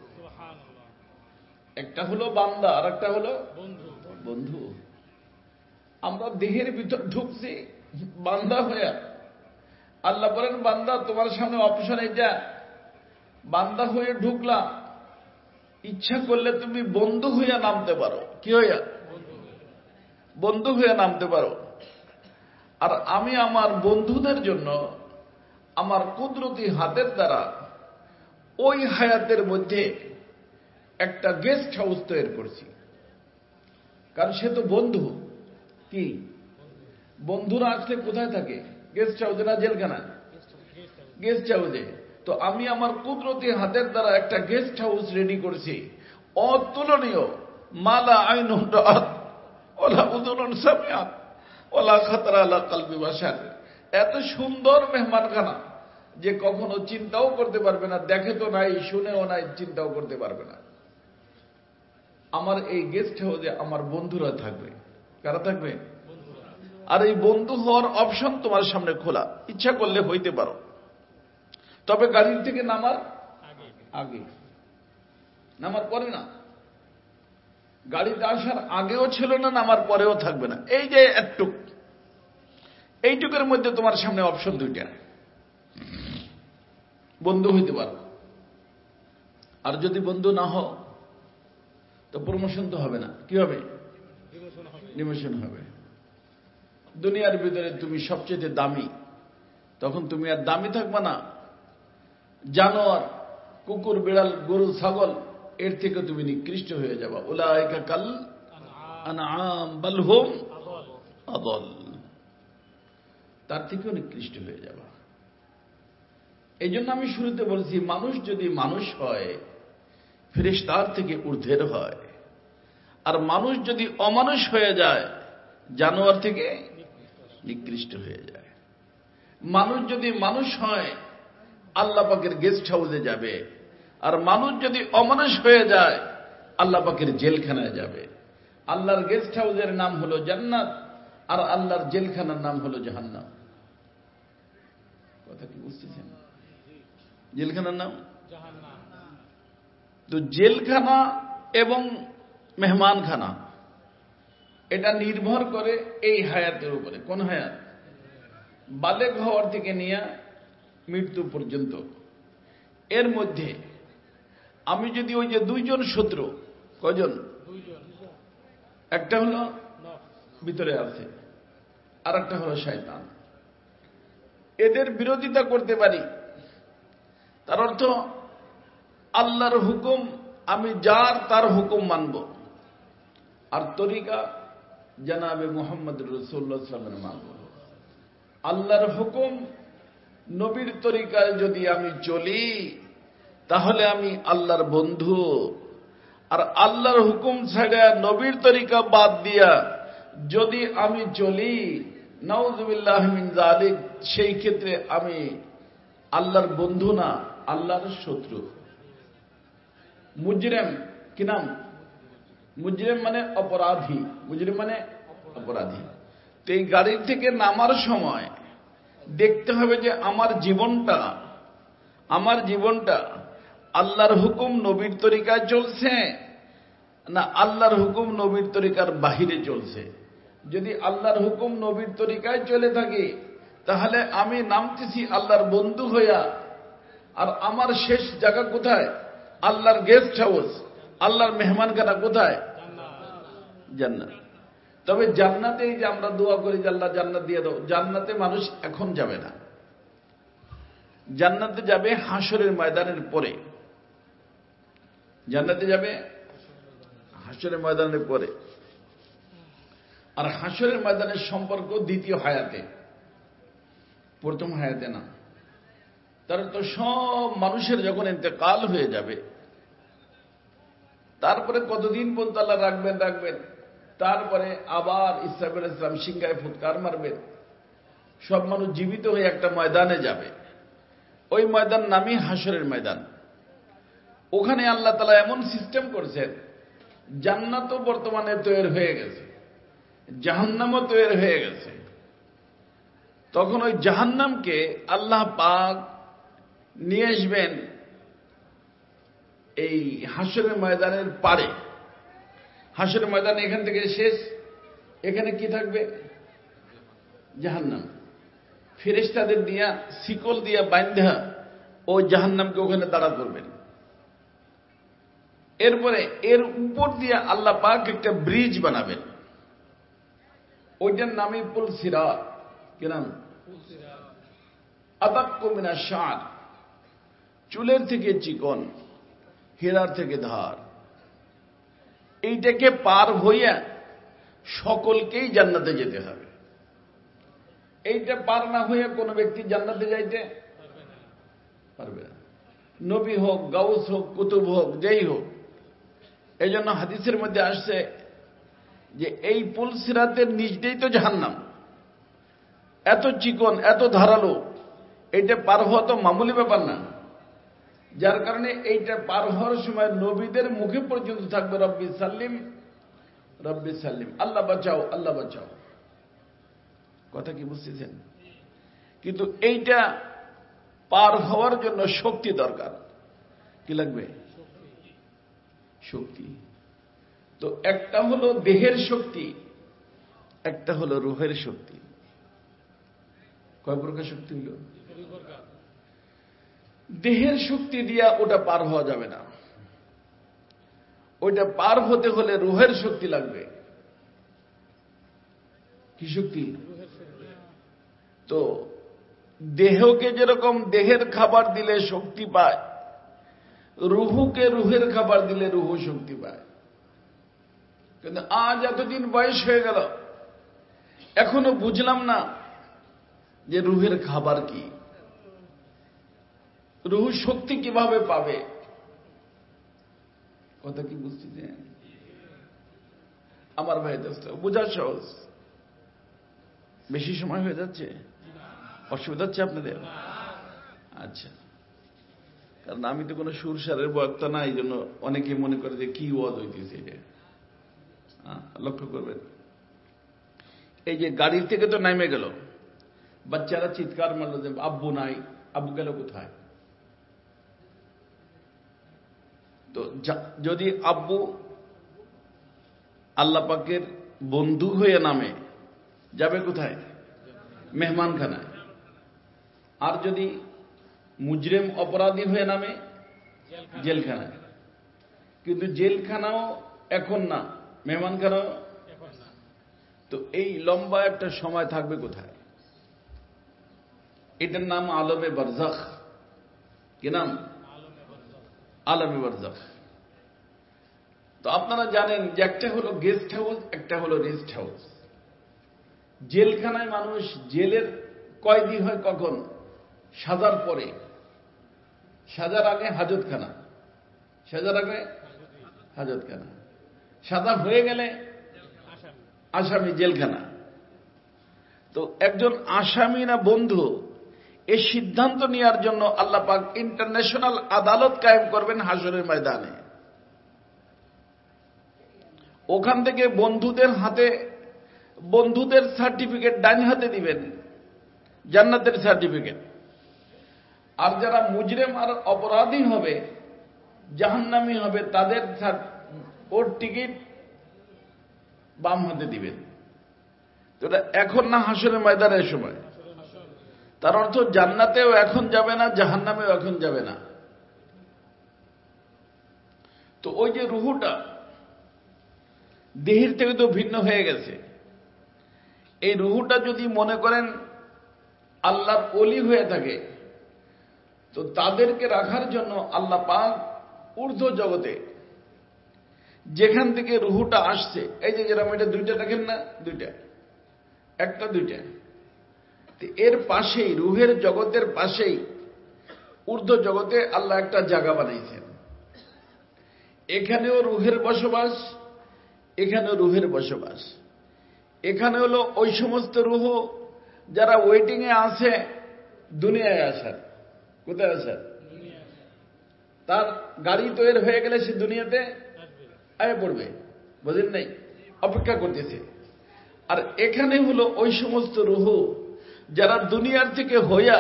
একটা হলো বান্দা, আর একটা হলো বন্ধু। আমরা দেহের ভিতর ঢুকছি বান্দা হয়ে। আল্লাহ বলেন, বান্দা তোমার সামনে অপশন এটা, বান্দা হয়ে ঢুকলাম, ইচ্ছা করলে তুমি বন্ধু হইয়া নামতে পারো। কি হইয়া? বন্ধু হইয়া নামতে পারো। আর আমি আমার বন্ধুদের জন্য আমার কুদরতি হাতের দ্বারা ওই হায়াতের মধ্যে একটা গেস্ট হাউস তৈরি করছি। কারণ সে তো বন্ধু। কি বন্ধুরা আসলে কোথায় থাকে? গেস্ট হাউসে না জেলখানায়? গেস্ট হাউসে। তো আমি আমার কুদরতি হাতের দ্বারা একটা গেস্ট হাউস রেডি করেছি, অতুলনীয়। মালা আইনুন রাআত ওয়ালা উযুনুন সামিআত ওয়ালা খাতারা আলা কলবি বাশার। এত সুন্দর মেহমানখানা যে কখনো চিন্তাও করতে পারবে না, দেখে তো নাই, শুনেও নাই, চিন্তাও করতে পারবে না। আমার এই গেস্ট হাউসে আমার বন্ধুরা থাকবে। কারা থাকবে? আর এই বন্ধু হওয়ার অপশন তোমার সামনে খোলা, ইচ্ছা করলে হইতে পারো। তবে গাড়ির থেকে নামার আগে, নামার পরে না। গাড়িতে আসার আগেও ছিল না, নামার পরেও থাকবে না। এই যে একটুক, এইটুকের মধ্যে তোমার সামনে অপশন দুইটা, বন্ধু হইতে পারো। আর যদি বন্ধু না হও তো প্রমোশন তো হবে না। কি হবে? ডিমোশন হবে। দুনিয়ার ভিতরে তুমি সবচেয়ে দামি, তখন তুমি আর দামি থাকবে না। জানোয়ার, কুকুর, বিড়াল, গরু, ছাগল, এর থেকে তুমি নিকৃষ্ট হয়ে যাবা। উলাইকা কাল আনআম বাল হুম আদাল, তার থেকেও নিকৃষ্ট হয়ে যাবা। এই জন্য আমি শুরুতে বলছি, মানুষ যদি মানুষ হয় ফেরেশতার থেকে ঊর্ধ্বের হয়, আর মানুষ যদি অমানুষ হয়ে যায় জানোয়ার থেকে নিকৃষ্ট হয়ে যায়। মানুষ যদি মানুষ হয় আল্লাহ পাকের গেস্ট হাউসে যাবে, আর মানুষ যদি অমানুষ হয়ে যায় আল্লাহ পাকের জেলখানায় যাবে। আল্লাহর গেস্ট হাউসের নাম হলো জান্নাত, আর আল্লাহর জেলখানার নাম হলো জাহান্নাম। কথা কি বুঝতেছেন? জেলখানার নাম জাহান্নাম। তো জেলখানা এবং মেহমানখানা, এটা নির্ভর করে এই হায়াতের উপরে। কোন হায়াত? বালেগ হওয়ার থেকে নিয়ে মৃত্যু পর্যন্ত। এর মধ্যে আমি যদি ওই যে দুইজন শত্রু, কয়জন? একটা হলো ভিতরে আছে, আর একটা হলো শয়তান। এদের বিরোধিতা করতে পারি, তার অর্থ আল্লাহর হুকুম আমি যার তার হুকুম মানব, আর তরিকা জনাবে মুহাম্মদ রাসূলুল্লাহ সাল্লাল্লাহু আলাইহি ওয়াসাল্লাম মানব। আল্লাহর হুকুম নবীর তরিকায় যদি আমি চলি তাহলে আমি আল্লাহর বন্ধু, আর আল্লাহর হুকুম ছাড়া নবীর তরিকা বাদ দিয়া যদি আমি চলি, নাউযুবিল্লাহ মিন যালিক, সেই ক্ষেত্রে আমি আল্লাহর বন্ধু না, আল্লাহর শত্রু। মুজরিম, কি নাম? মুজরিম মানে অপরাধী। মুজরিম মানে অপরাধী। তো এই গাড়ির থেকে নামার সময় দেখতে হবে যে আমার জীবনটা আমার জীবনটা আল্লাহর হুকুম নবীর তরিকায় চলছে না আল্লাহর হুকুম নবীর তরিকার বাহিরে চলছে। যদি আল্লাহর হুকুম নবীর তরিকায় চলে থাকে তাহলে আমি নামতেছি আল্লাহর বন্ধু হইয়া, আর আমার শেষ জায়গা কোথায়? আল্লাহর গেস্ট হাউস, আল্লাহর মেহমানখানা কোথায়? জান্নাত। তবে জান্নাতেই যে আমরা দোয়া করি যে আল্লাহ জান্নাত দিয়ে দাও, জান্নাতে মানুষ এখন যাবে না। জান্নাতে যাবে হাসরের ময়দানের পরে। জান্নাতে যাবে হাসরের ময়দানের পরে। আর হাসরের ময়দানের সম্পর্ক দ্বিতীয় হায়াতে, প্রথম হায়াতে না। তার তো সব মানুষের যখন ইন্তেকাল হয়ে যাবে, তারপরে কতদিন পর্যন্ত আল্লাহ রাখবেন রাখবেন তারপরে আবার ইসরাফিল ইসলাম সিংহায় ফুৎকার মারবেন, সব মানুষ জীবিত হয়ে একটা ময়দানে যাবে। ওই ময়দান নামই হাসরের ময়দান। ওখানে আল্লাহ তাআলা এমন সিস্টেম করেছেন, জান্নাতও বর্তমানে তৈরি হয়ে গেছে, জাহান্নামও তৈরি হয়ে গেছে। তখন ওই জাহান্নামকে আল্লাহ পাক নিয়ে আসবেন এই হাসরের ময়দানের পারে। হাসরের ময়দান এখান থেকে শেষ, এখানে কি থাকবে? জাহান্নাম। ফেরেশতাদের দিয়া শিকল দিয়া বাঁধা ওই জাহান্নামকে ওখানে দাঁড়া করবেন। এরপরে এর উপর দিয়ে আল্লাহ পাক একটা ব্রিজ বানাবেন, ওইটার নামই পুল সিরাত। কি নাম? আদাক্কু মিনাশ শা'r, চুলের থেকে চিকন, হীরার থেকে ধার। এইটাকে পার হইয়া সকলকেই জান্নাতে যেতে হবে। এইটা পার না হইয়া কোন ব্যক্তি জান্নাতে যাইতে পারবে না, নবী হোক, গাউস হোক, কুতুব হোক, যেই হোক। এই জন্য হাদিসের মধ্যে আসছে যে এই পুল সিরাতের নিচটাই তো জাহান্নাম, এত চিকন, এত ধারালো, এইটা পার হওয়া তো মামুলি ব্যাপার না। যার কারণে এইটা পার হওয়ার সময় নবীদের মুখে পর্যন্ত থাকবে রব্বি সাল্লিম, রব্বি সাল্লিম, আল্লাহ বাঁচাও, আল্লাহ বাঁচাও। কথা কি বুঝতেছেন? কিন্তু এইটা পার হওয়ার জন্য শক্তি দরকার। কি লাগবে? শক্তি। তো একটা হলো দেহের শক্তি, একটা হলো রুহের শক্তি। কয় প্রকার শক্তি হলো? দেহের শক্তি দিয়া ওটা পার হওয়া যাবে না, ওইটা পার হতে হলে রুহের শক্তি লাগবে। কি শক্তি? তো দেহকে যেরকম দেহের খাবার দিলে শক্তি পায়, রুহুকে রুহের খাবার দিলে রুহ শক্তি পায়। কিন্তু আজ এতদিন বয়স হয়ে গেল, এখনো বুঝলাম না যে রুহের খাবার কি, রুহ শক্তি কিভাবে পাবে। কথা কি বুঝতেছেন আমার ভাই দোস্ত? বোঝা সহজ, বেশি সময় হয়ে যাচ্ছে, অসুবিধা হচ্ছে আপনাদের? আচ্ছা, কারণ আমি তো কোনো সুর সারের বক্তা না, এই জন্য অনেকে মনে করে যে কি ওয়াজ হইতেছে এটা। লক্ষ্য করবেন, এই যে গাড়ির থেকে তো নামে গেল, বাচ্চারা চিৎকার মারল যে আব্বু নাই, আব্বু গেল কোথায়? তো যদি আব্বু আল্লাহ পাকের বন্ধু হয়ে নামে, যাবে কোথায়? মেহমানখানায়। আর যদি মুজরিম অপরাধী হয়ে নামে, জেলখানায়। কিন্তু জেলখানাও এখন না, মেহমানখানাও এখন না। তো এই লম্বা একটা সময় থাকবে কোথায়? এটার নাম আলমে বারজাখ। কি নাম? আলমে বারজাখ। তো আপনারা জানেন যে একটা হলো গেস্ট হাউস, একটা হলো রেস্ট হাউস। জেলখানায় মানুষ জেলের কয়েদি হয় কখন? সাজার পরে। সাজার আগে হাজতখানা, সাজার আগে হাজতখানা, সাজা হয়ে গেলে আসামি জেলখানা। তো একজন আসামি না বন্ধু, এই সিদ্ধান্ত নেওয়ার জন্য আল্লাহ পাক ইন্টারন্যাশনাল আদালত কায়েম করবেন হাসরের ময়দানে। ওখান থেকে বন্ধুদের হাতে বন্ধুদের সার্টিফিকেট ডান হাতে দিবেন, জান্নাতের সার্টিফিকেট। আর যারা মুজরিম আর অপরাধী হবে, জাহান্নামী হবে, তাদের ওর টিকিট বাম হাতে দিবেন। তো এটা এখন না হাসরের ময়দানের সময়? তার অর্থ জান্নাতেও এখন যাবে না, জাহান্নামেও এখন যাবে না। তো ওই যে রুহুটা দেহের থেকে তো ভিন্ন হয়ে গেছে, এই রুহুটা যদি মনে করেন আল্লাহর ওলি হয়ে থাকে, তো তাদেরকে রাখার জন্য আল্লাহ পাক ঊর্ধ্ব জগতে যেখান থেকে রুহুটা আসছে, এই যে যেরকম এটা দুইটা দেখেন না, দুইটা, একটা দুইটা, এর পাশেই রুহের জগতের পাশেই ঊর্ধ্ব জগতে আল্লাহ একটা জায়গা বানাইছেন। এখানেও রুহের বসবাস, এখানেও রুহের বসবাস। এখানে হলো ওই সমস্ত রুহ যারা ওয়েটিং এ আছে দুনিয়ায় আসার। কোথায় আসার? তার গাড়ি তৈরি হয়ে গেলে সে দুনিয়াতে আয় পড়বে, বুঝেন নাই? অপেক্ষা করতেছে। আর এখানে হলো ওই সমস্ত রুহ যারা দুনিয়ার থেকে হইয়া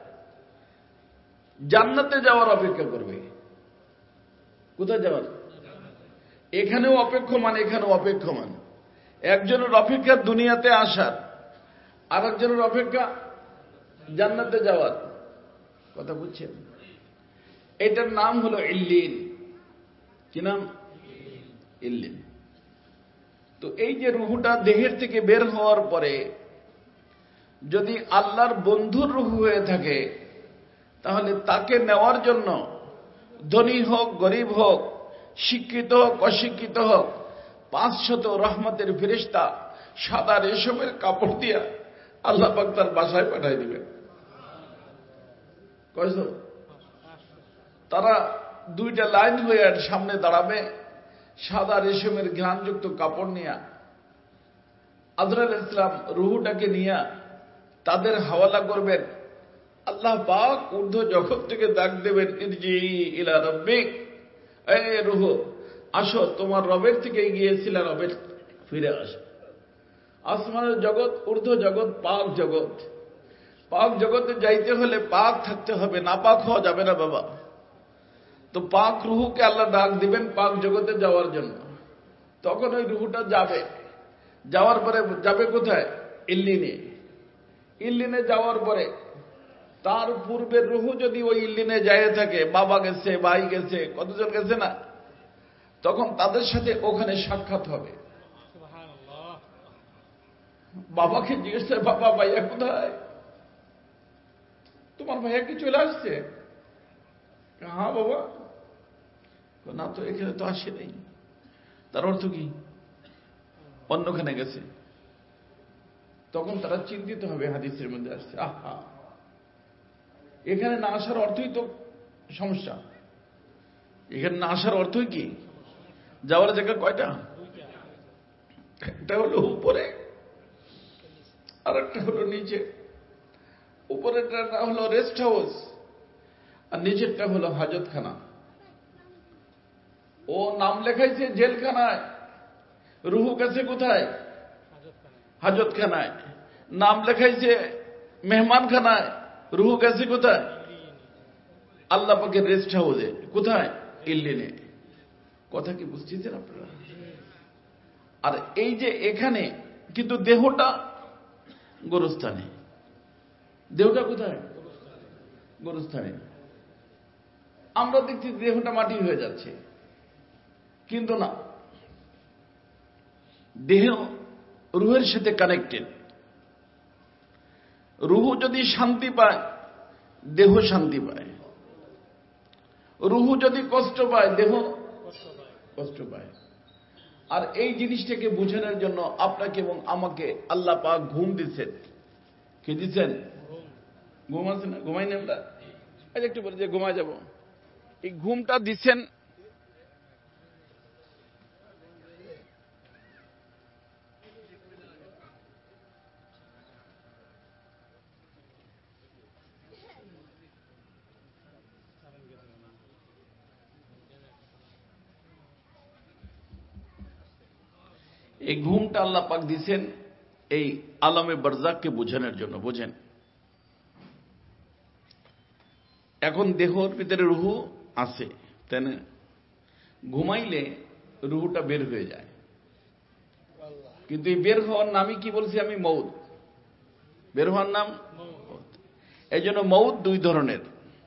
জান্নাতে যাওয়ার অপেক্ষা করবে। কোথায় যাওয়ার? এখানেও অপেক্ষমান, এখানেও অপেক্ষমান। একজনের অপেক্ষা দুনিয়াতে আসার, আর একজনের অপেক্ষা জান্নাতে যাওয়ার। কথা বুঝছেন? এটার নাম হলো ইল্লিন। কি নাম? ইল্লিন। তো এই যে রুহুটা দেহের থেকে বের হওয়ার পরে যদি আল্লাহর বন্ধুর রুহু হয়ে থাকে, তাহলে তাকে নেওয়ার জন্য ধনী হোক, গরিব হোক, শিক্ষিত হোক, অশিক্ষিত হোক, পাঁচশত রহমতের ফেরেশতা সাদা রেশমের কাপড় দিয়া আল্লাহ পাক তার বাসায় পাঠাই দিবেন। কয়শো? তারা দুইটা লাইন হয়ে সামনে দাঁড়াবে, সাদা রেশমের ঘ্রাণযুক্ত কাপড় নিয়ে। আজরাইল ইসলাম রুহুটাকে নিয়ে তাদের হাওয়ালা করবেন। আল্লাহ পাক ঊর্ধ্ব জগৎ থেকে ডাক দেবেন, ইরজি ইলা রাব্বিক, এই রুহ আসো, তোমার রবের থেকে গিয়েছিল, রবের ফিরে আসো। আসমানের জগৎ, ঊর্ধ্ব জগৎ, পাক জগৎ। পাক জগতে যাইতে হলে পাক থাকতে হবে, না পাক হওয়া যাবে না বাবা। তো পাক রুহুকে আল্লাহ ডাক দিবেন পাক জগতে যাওয়ার জন্য। তখন ওই রুহুটা যাবে, যাওয়ার পরে যাবে কোথায়? ইল্লিনে। ইল্লিনে যাওয়ার পরে তার পূর্বের রুহু যদি ওই ইল্লিনে যায় থাকে, বাবা গেছে, ভাই গেছে, কতজন গেছে না, তখন তাদের সাথে ওখানে সাক্ষাৎ হবে। বাবাকে জিজ্ঞেস করে, বাবা ভাইয়া কোথায়? তোমার ভাইয়া কি চলে আসছে? হ্যাঁ বাবা। না তো এখানে তো আসে নেই। তার অর্থ কি? অন্যখানে গেছে। তখন তারা চিন্তিত হবে, হাদিসের মধ্যে আসছে, আহা, এখানে না আসার অর্থই তো সমস্যা। এখানে না আসার অর্থই কি? যাওয়ার জায়গা কয়টা? একটা হলো উপরে, আর একটা হলো নিচে। উপরেরটা হলো রেস্ট হাউস, আর নিচেরটা হলো হাজতখানা। ও নাম লেখাইছে জেলখানায়, রুহু গেছে কোথায়? হাজতখানায়। নাম লেখাইছে মেহমানখানায়, রুহু গেছে কোথায়? আল্লাহ পাকের রেস্ট হাউসে। কোথায়? ইল্লিনে। কথা কি বুঝতেছেন আপনারা? আর এই যে এখানে কিন্তু দেহটা গোরস্থানে। দেহটা কোথায়? গোরস্থানে। আমরা দেখছি দেহটা মাটি হয়ে যাচ্ছে, কিন্তু না, দেহ রুহের সাথে কানেক্টেড। রুহু যদি শান্তি পায়, দেহ শান্তি পায়। রুহু যদি কষ্ট পায়, দেহ কষ্ট পায়। আর এই জিনিসটাকে বোঝানোর জন্য আপনাকে এবং আমাকে আল্লাহ পাক ঘুম দিচ্ছেন। কি দিচ্ছেন? ঘুম আছে না? ঘুমাই না আমরা? একটু বলে যে ঘুমায় যাব। এই ঘুমটা দিচ্ছেন এই ঘুমটা আল্লাহ পাক দিচ্ছেন এই আলমে বারজাককে বোঝানোর জন্য। বোঝেন, এখন দেহর ভিতরে রুহু আছে, তাই না? ঘুমাইলে রুহুটা বের হয়ে যায়, কিন্তু এই বের হওয়ার নামই কি বলছি আমি? মউত। বের হওয়ার নাম মউত। এই জন্য মউত দুই ধরনের,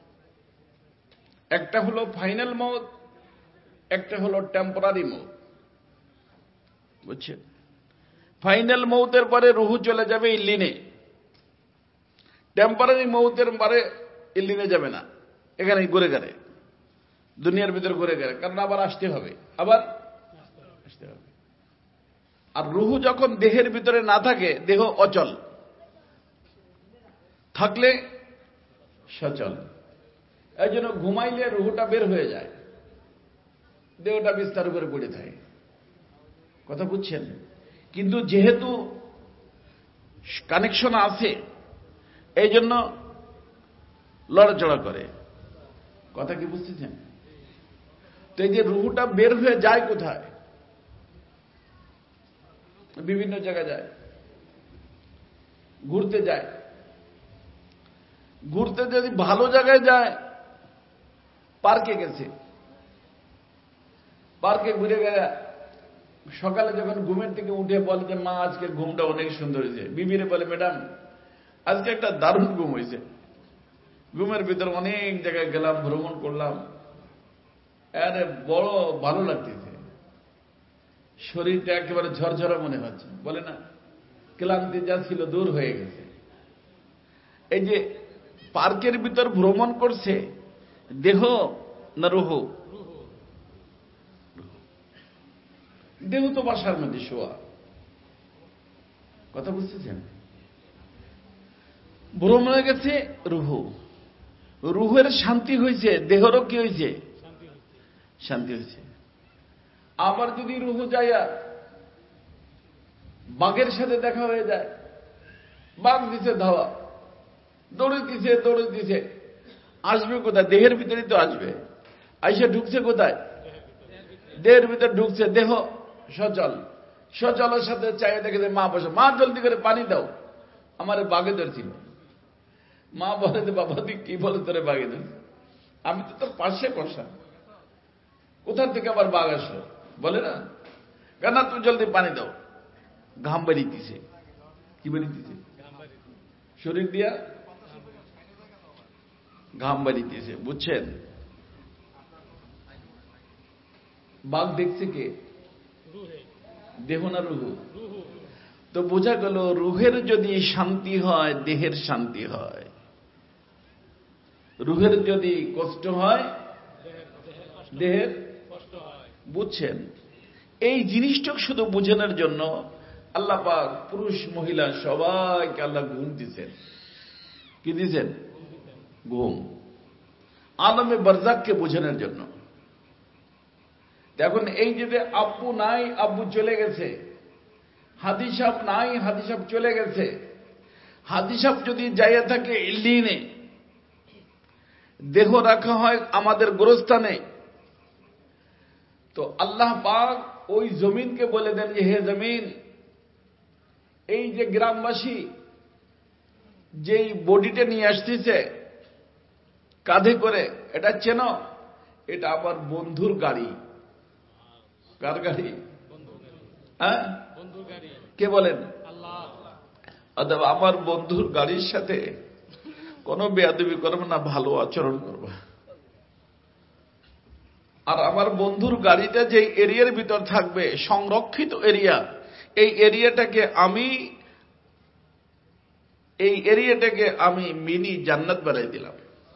একটা হলো ফাইনাল মউত, একটা হলো টেম্পোরারি মউত। বুঝছেন? ফাইনাল মউতের পরে রুহু চলে যাবে ইল্লিনে, টেম্পোরারি মউতের পরে ইল্লিনে যাবে না, এখানে ঘুরে গেলে দুনিয়ার ভিতরে ঘুরে গেলে, কারণ আবার আসতে হবে, আবার আসতে হবে। আর রুহু যখন দেহের ভিতরে না থাকে, দেহ অচল, থাকলে সচল। এই জন্য ঘুমাইলে রুহুটা বের হয়ে যায়, দেহটা বিস্তার উপরে পড়ে থাকে। কথা বুঝছেন? কিন্তু যেহেতু কানেকশন আছে, এই জন্য লড়াচড়া করে। কথা কি বুঝতেছেন? তো এই যে রুহুটা বের হয়ে যায় কোথায়? বিভিন্ন জায়গায় যায়, ঘুরতে যায়। ঘুরতে যদি ভালো জায়গায় যায়, পার্কে গেছে, পার্কে ঘুরে গেলে সকালে যখন ঘুমের থেকে উঠে বলে যে মা আজকে ঘুমটা অনেক সুন্দর হয়েছে, বিবিরে বলে ম্যাডাম আজকে একটা দারুণ ঘুম হয়েছে, ঘুমের ভিতরে অনেক জায়গায় গেলাম, ভ্রমণ করলাম, আরে বড় ভালো লাগতেছে, শরীরটা একেবারে ঝরঝরা মনে হচ্ছে, বলে না? ক্লান্তি যা ছিল দূর হয়ে গেছে। এই যে পার্কের ভিতর ভ্রমণ করছে, দেহ না রুহ? দেহ তো বাসার মধ্যে শোয়া। কথা বুঝতেছেন? ভ্রমণে গেছে রুহ, রুহের শান্তি হয়েছে, দেহেরও কি হয়েছে? শান্তি হয়েছে। আবার যদি রুহ যাইয়া বাঘের সাথে দেখা হয়ে যায়, বাঘ দিছে ধাওয়া, দৌড়ে দিছে দৌড়ে দিছে, আসবে কোথায়? দেহের ভিতরে তো আসবে। আইসা ঢুকছে কোথায়? দেহের ভিতরে ঢুকছে, দেহ সচল, সচলের সাথে চাইয়ে দেখে মা বসে, মা জলদি করে পানি দাও, আমার বাঘে ধরছিল। মা বলে যে বাবা তুই কি বলে তোরে বাঘে ধর, আমি তো তোর পাশে বসা, কোথার থেকে আবার বাঘ আসলো? বলে না কেন, তুই জলদি পানি দাও। ঘাম বেরিয়েছে, কি বেরিয়েছে? শরীর দিয়া ঘাম বেরিয়েছে। বুঝছেন? বাঘ দেখছে কে? দেহ না রুহু? তো বোঝা গেল রুহের যদি শান্তি হয়, দেহের শান্তি হয়, রুহের যদি কষ্ট হয়, দেহের কষ্ট হয়। বুঝছেন? এই জিনিসটা শুধু বোঝানোর জন্য আল্লাহ পাক পুরুষ মহিলা সবাইকে আল্লাহ ঘুম দিচ্ছেন। কি দিচ্ছেন? ঘুম। আলমে বারজাককে বোঝানোর জন্য। এখন এই যে আব্বু নাই, আব্বু চলে গেছে, হাদি সাহেব নাই, হাদি সাহেব চলে গেছে, হাদি সাহেব যদি যাইয়া থাকে ইল্লিনে, দেহ রাখা হয় আমাদের গোরস্থানে, তো আল্লাহ পাক ওই জমিনকে বলে দেন যে হে জমিন, এই যে গ্রামবাসী যেই বডিটা নিয়ে আসতেছে কাঁধে করে, এটা চেনো? এটা আমার বন্ধুর গাড়ি। কার গাড়ি? হ্যাঁ, কে বলেন? আল্লাহ। আমার বন্ধুর গাড়ির সাথে কোনো বেয়াদবি করবে না, ভালো আচরণ করবে। আর আমার বন্ধুর গাড়িটা যে এরিয়ার ভিতর থাকবে, সংরক্ষিত এরিয়া, এই এরিয়াটাকে আমি এই এরিয়াটাকে আমি মিনি জান্নাত বানাই দিলাম।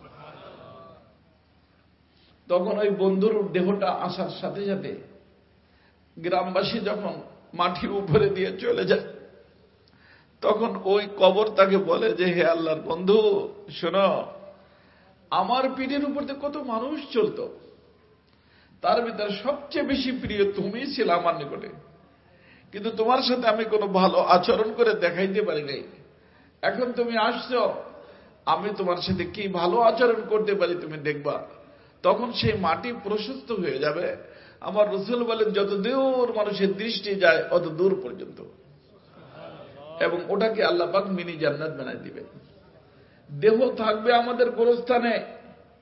তখন ওই বন্ধুর দেহটা আসার সাথে সাথে গ্রামবাসী যখন মাটির উপরে দিয়ে চলে যায়, তখন ওই কবর তাকে বলে যে হে আল্লাহর বন্ধু, শোনো, আমার পিঠের উপর দিয়ে কত মানুষ চলতো, তার ভিতরে সবচেয়ে বেশি প্রিয় তুমি ছিল আমার নিকটে, কিন্তু তোমার সাথে আমি কোনো ভালো আচরণ করে দেখাইতে পারি নাই। এখন তুমি আসছো, আমি তোমার সাথে কি ভালো আচরণ করতে পারি তুমি দেখবা। তখন সেই মাটি প্রশস্ত হয়ে যাবে। আমার রাসূল বলেন যত দূর মানুষের দৃষ্টি যায় অত দূর পর্যন্ত, এবং ওটাকে আল্লাহ পাক মিনি জান্নাত বানায় দিবেন। দেহ থাকবে আমাদের গোরস্থানে,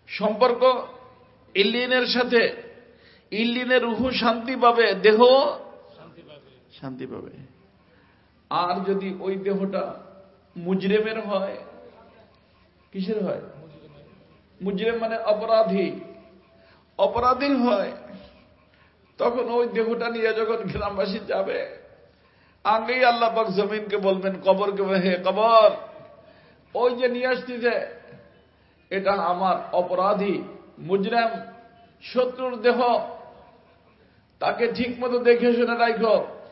সম্পর্ক ইল্লিনের সাথে, ইল্লিনের রুহু শান্তি পাবে, দেহ শান্তি পাবে। আর যদি ওই দেহটা মুজরিমের হয়, কিসের হয়? মুজরিম মানে অপরাধী, অপরাধীর হয়, তখন ওই দেহটা নিয়ে যখন গ্রামবাসী যাবে, আগেই আল্লাহ পাক জমিনকে বলবেন, কবরকে, হে কবর, ওই যে নিয়ে আসতেছে এটা আমার অপরাধী মুজরিম শত্রুর দেহ, তাকে ঠিক মতো দেখে শুনে রাখো,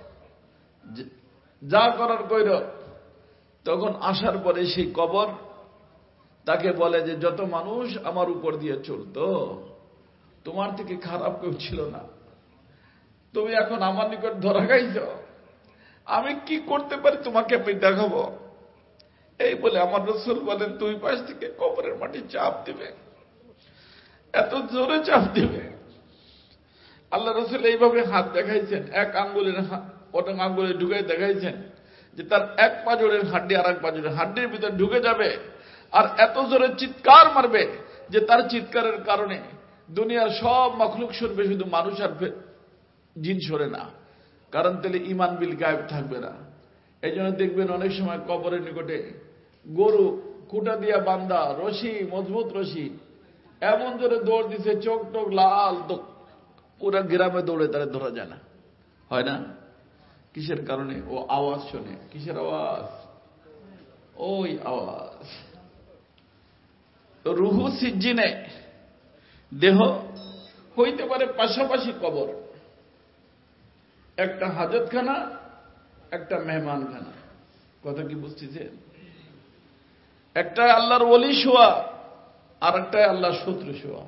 যা করার কইর। তখন আসার পরে সেই কবর তাকে বলে যে যত মানুষ আমার উপর দিয়ে চলতো, তোমার থেকে খারাপ কেউ ছিল না, তুমি এখন আমার নিকট ধরা খাইছ, আমি কি করতে পারি তোমাকে আমি দেখাবো। এই বলে আমার রাসূল বলেন, দুই পাশ থেকে কবরের মাটি চাপ দিবে, এত জোরে চাপ দিবে। আল্লাহ রাসূল এইভাবে হাত দেখাইছেন, এক আঙ্গুলের পটং আঙ্গুলে ঢুকে দেখাইছেন যে তার এক পাঁজরের হাড্ডি আর এক পাঁজরের হাড্ডির ভিতরে ঢুকে যাবে, আর এত জোরে চিৎকার মারবে যে তার চিৎকারের কারণে দুনিয়ার সব মাখলুক শুনবে, শুধু মানুষ আর জিন সরে না, কারণ তাহলে ইমান বিল গায়েব থাকবে না। এই জন্য দেখবেন অনেক সময় কবরের নিকটে গরু কুটা দিয়া বান্ধা, রশি, মজবুত রশি, এমন জোরে দৌড় দিছে, চোখ টোক লাল, তো পুরা গ্রামে দৌড়ে তারা ধরা যায় না, হয় না? কিসের কারণে? ও আওয়াজ শোনে। কিসের আওয়াজ? ওই আওয়াজ। রুহু সিজ্জিনে, দেহ হইতে পারে পাশাপাশি কবর, একটা হাজতখানা, একটা মেহমানখানা। কথা কি বুঝতেছেন? একটা আল্লাহর ওলি শোয়া, আর একটা আল্লাহর শত্রু শোয়া।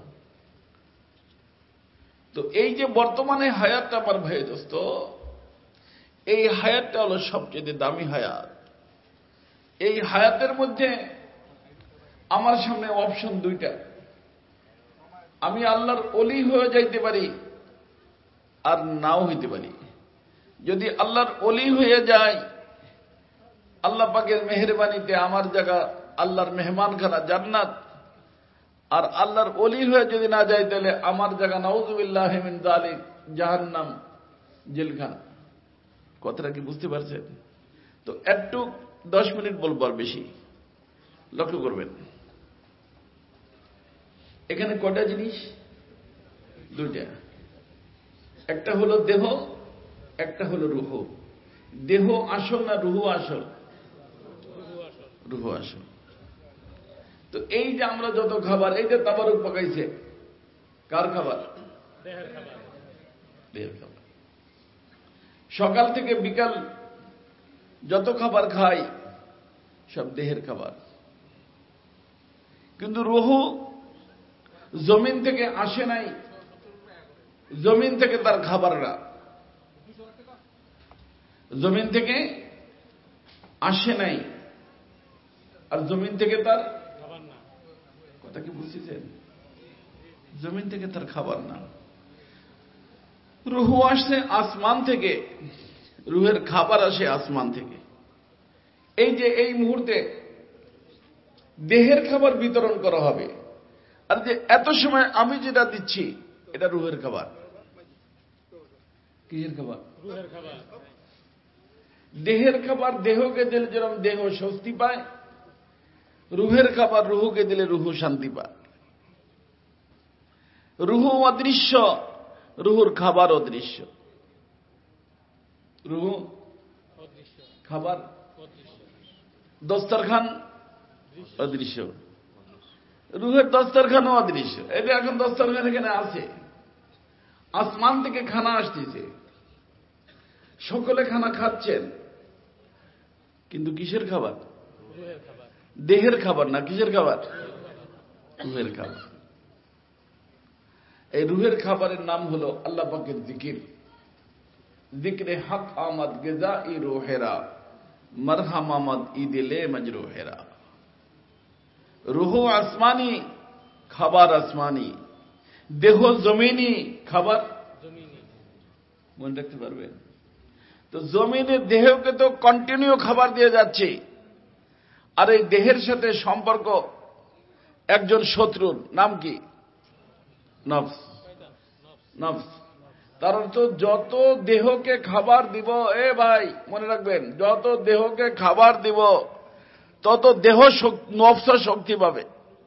তো এই যে বর্তমানে হায়াতটা আমার ভাই দোস্ত, এই হায়াতটা হলো সবচেয়ে দামি হায়াত। এই হায়াতের মধ্যে আমার সামনে অপশন দুইটা, আমি আল্লাহর ওলি হয়ে যাইতে পারি আর নাও হইতে পারি। যদি আল্লাহর ওলি হয়ে যায়, আল্লাহ পাকের মেহেরবানিতে আমার জায়গা আল্লাহর মেহমানখানা জান্নাত, আর আল্লাহর ওলি হয়ে যদি না যায়, তাহলে আমার জায়গা নাউযুবিল্লাহ মিন যালিক জাহান্নাম, জেলখানা। কথাটা কি বুঝতে পারছেন? তো একটু দশ মিনিট বলবো, আর বেশি লক্ষ্য করবেন। এখানে কটা জিনিস? দুইটা। একটা হলো দেহ, একটা হলো রুহ। দেহ আসল না রুহ আসল? রুহ আসল। তো এই যে আমরা যত খাবার, এই যে তাবারুক পাকাইছে, কার খাবার? দেহের খাবার। দেহের খাবার। সকাল থেকে বিকাল যত খাবার খাই সব দেহের খাবার। কিন্তু রুহ জমিন থেকে আসে নাই, জমিন থেকে তার খাবাররা জমিন থেকে আসে নাই, আর জমিন থেকে তার খাবার না। কথা কি বুঝছেন? জমিন থেকে তার খাবার না। রুহ আসে আসমান থেকে, রুহের খাবার আসে আসমান থেকে। এই যে এই মুহূর্তে দেহের খাবার বিতরণ করা হবে, আর যে এত সময় আমি যেটা দিচ্ছি এটা রুহের খাবার। কিসের খাবার? রুহের খাবার। দেহের খাবার দেহকে দিলে যেরকম দেহ স্বস্তি পায়, রুহের খাবার রুহুকে দিলে রুহু শান্তি পায়। রুহু অদৃশ্য, রুহুর খাবার অদৃশ্য। রুহু খাবার, দস্তরখান অদৃশ্য, রুহের দস্তরখানও অদৃশ্য। এই যে এখন দস্তরখান এখানে আছে, আসমান থেকে খানা আসতেছে, সকলে খানা খাচ্ছেন, কিন্তু কিসের খাবার? দেহের খাবার না। কিসের খাবার? রুহের খাবার। এই রুহের খাবারের নাম হলো আল্লাহ পাকের জিকির। জিক্রে হক আমদ গেজা-ই রোহেরা, মারহাম আমদ ইদিলে মজরুহেরা। রুহ আসমানি, খাবার আসমানি। দেহ জমিনি, খাবার জমিনি। মনে রাখতে পারবেন তো? জমিনের দেহকে তো কন্টিনিউ খাবার দিয়ে যাচ্ছে, আর এই দেহের সাথে সম্পর্ক একজন শত্রুর নাম কি? নফস। নফস। তার অর্থ যত দেহকে খাবার দিব, এ ভাই মনে রাখবেন, যত দেহকে খাবার দিব তত দেহ নফস শক্তি পাবে।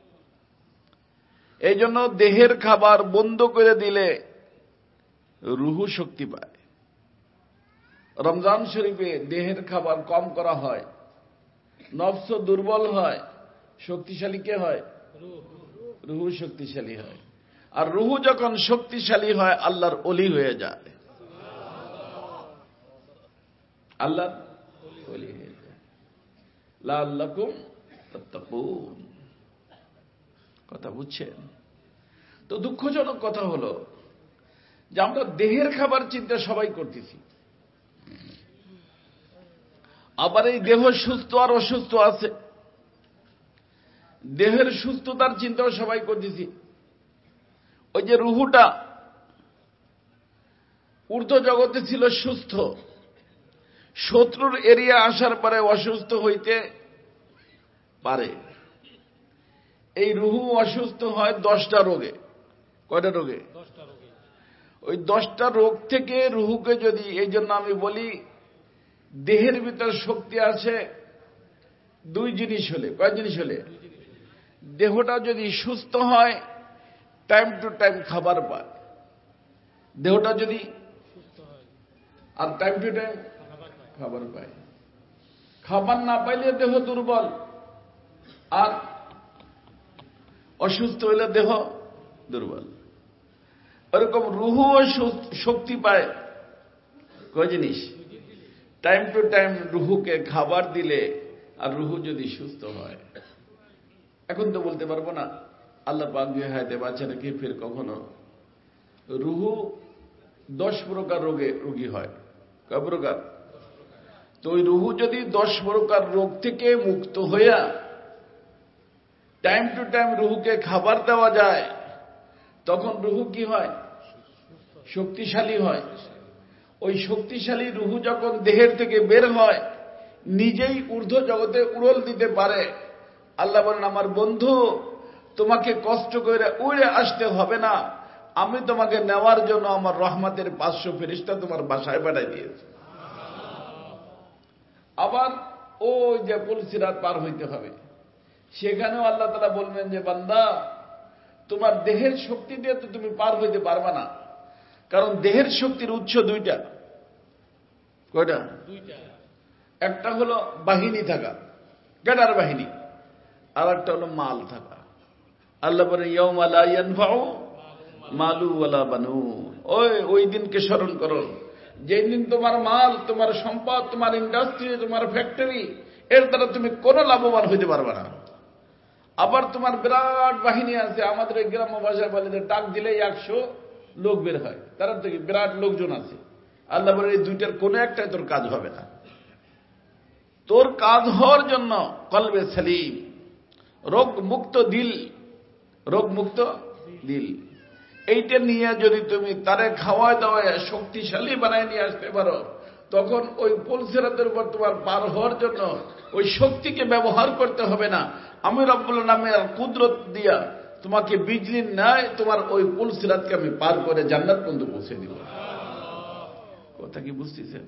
এই জন্য দেহের খাবার বন্ধ করে দিলে রুহু শক্তি পায়। রমজান শরীফে দেহের খাবার কম করা হয়, নফস দুর্বল হয়, শক্তিশালী কে হয়? রুহু শক্তিশালী হয়। আর রুহু যখন শক্তিশালী হয় আল্লাহর ওলি হয়ে যায়, আল্লাহর ওলি হয়ে যায়। লাআল্লাকুম তাত্তাকুন। কথা বুঝছেন? তো দুঃখজনক কথা হলো যে আমরা দেহের খাবার চিন্তা সবাই করতেছি, আবার এই দেহ সুস্থ আর অসুস্থ আছে, দেহের সুস্থতার চিন্তাও সবাই করতেছি। ওই যে রুহুটা ঊর্ধ্ব জগতে ছিল সুস্থ, শত্রুর এরিয়া আসার পরে অসুস্থ হইতে পারে। এই রুহু অসুস্থ হয় দশটা রোগে। কয়টা রোগে? ওই দশটা রোগ থেকে রুহুকে যদি, এই জন্য আমি বলি দেহের ভিতর শক্তি আছে দুই জিনিস হলে। কয় জিনিস হলে? দেহটা যদি সুস্থ হয় টাইম টু টাইম খাবার পায়, দেহটা যদি, আর টাইম টু টাইম খাবার পায়। খাবার না পাইলে দেহ দুর্বল, আর অসুস্থ হইলে দেহ দুর্বল। ওরকম রুহুও শক্তি পায় কয় জিনিস? টাইম টু টাইম রুহুকে খাবার দিলে, আর রুহু যদি সুস্থ হয়। এখন তো বলতে পারবো না আল্লাহ পাক দিয়ে হায়াতে বাঁচা রেখে ফের কখনো রুহু দশ প্রকার রোগে রোগী হয়। কয় প্রকার? তো ওই রুহু যদি দশ প্রকার রোগ থেকে মুক্ত হইয়া টাইম টু টাইম রুহুকে খাবার দেওয়া যায়, তখন রুহু কি হয়? শক্তিশালী হয়। ওই শক্তিশালী রুহু যখন দেহের থেকে বের হয় নিজেই ঊর্ধ্ব জগতে উড়ল দিতে পারে। আল্লাহ বলেন, আমার বন্ধু তোমাকে কষ্ট করে উড়ে আসতে হবে না, আমি তোমাকে নেওয়ার জন্য আমার রহমতের পাঁচশো ফেরেশতা তোমার বাসায় পাঠাই দিয়েছি। আবার ওই যে পুলসিরাত পার হইতে হবে, সেখানেও আল্লাহ তাআলা বলবেন যে বান্দা তোমার দেহের শক্তি দিয়ে তো তুমি পার হইতে পারবা না, কারণ দেহের শক্তির উৎস দুইটা। কয়টা? দুইটা। একটা হলো বাহিনী থাকা, ক্যাডার বাহিনী, আর একটা হলো মাল থাকা। আল্লাহ বলে ইয়াউমা লা ইয়ানফাউ মালু ওয়ালা বানুন। ওই ওই দিনকে স্মরণ করো যেই দিন তোমার মাল, তোমার সম্পদ, তোমার ইন্ডাস্ট্রি, তোমার ফ্যাক্টরি, এর দ্বারা তুমি কোনো লাভবান হইতে পারবে না। আবার তোমার বিরাট বাহিনী আছে, আমাদের এই গ্রাম্য ভাষায় বলে যে ডাক দিলেই একশো লোক বের হয়, তারা থেকে বিরাট লোকজন আছে। আল্লাহ বলে এই দুইটার কোনো একটাই তোর কাজ হবে না। তোর কাজ হওয়ার জন্য কলবে সালিম, রোগ মুক্ত দিল, রোগ মুক্ত দিল, এইটা নিয়ে যদি তুমি তারে খাওয়ায় দাওয়ায় শক্তিশালী বানায় নিয়ে আসতে পারো, তখন ওই পুলসিরাতের উপর তোমার পার হওয়ার জন্য ওই শক্তিকে ব্যবহার করতে হবে না। আমি রব্বুল নামের কুদরত দিয়া তোমাকে বিজলির ন্যায় তোমার ওই পুলসিরাতকে আমি পার করে জান্নাত পর্যন্ত পৌঁছে দিব। কথা কি বুঝতেছেন?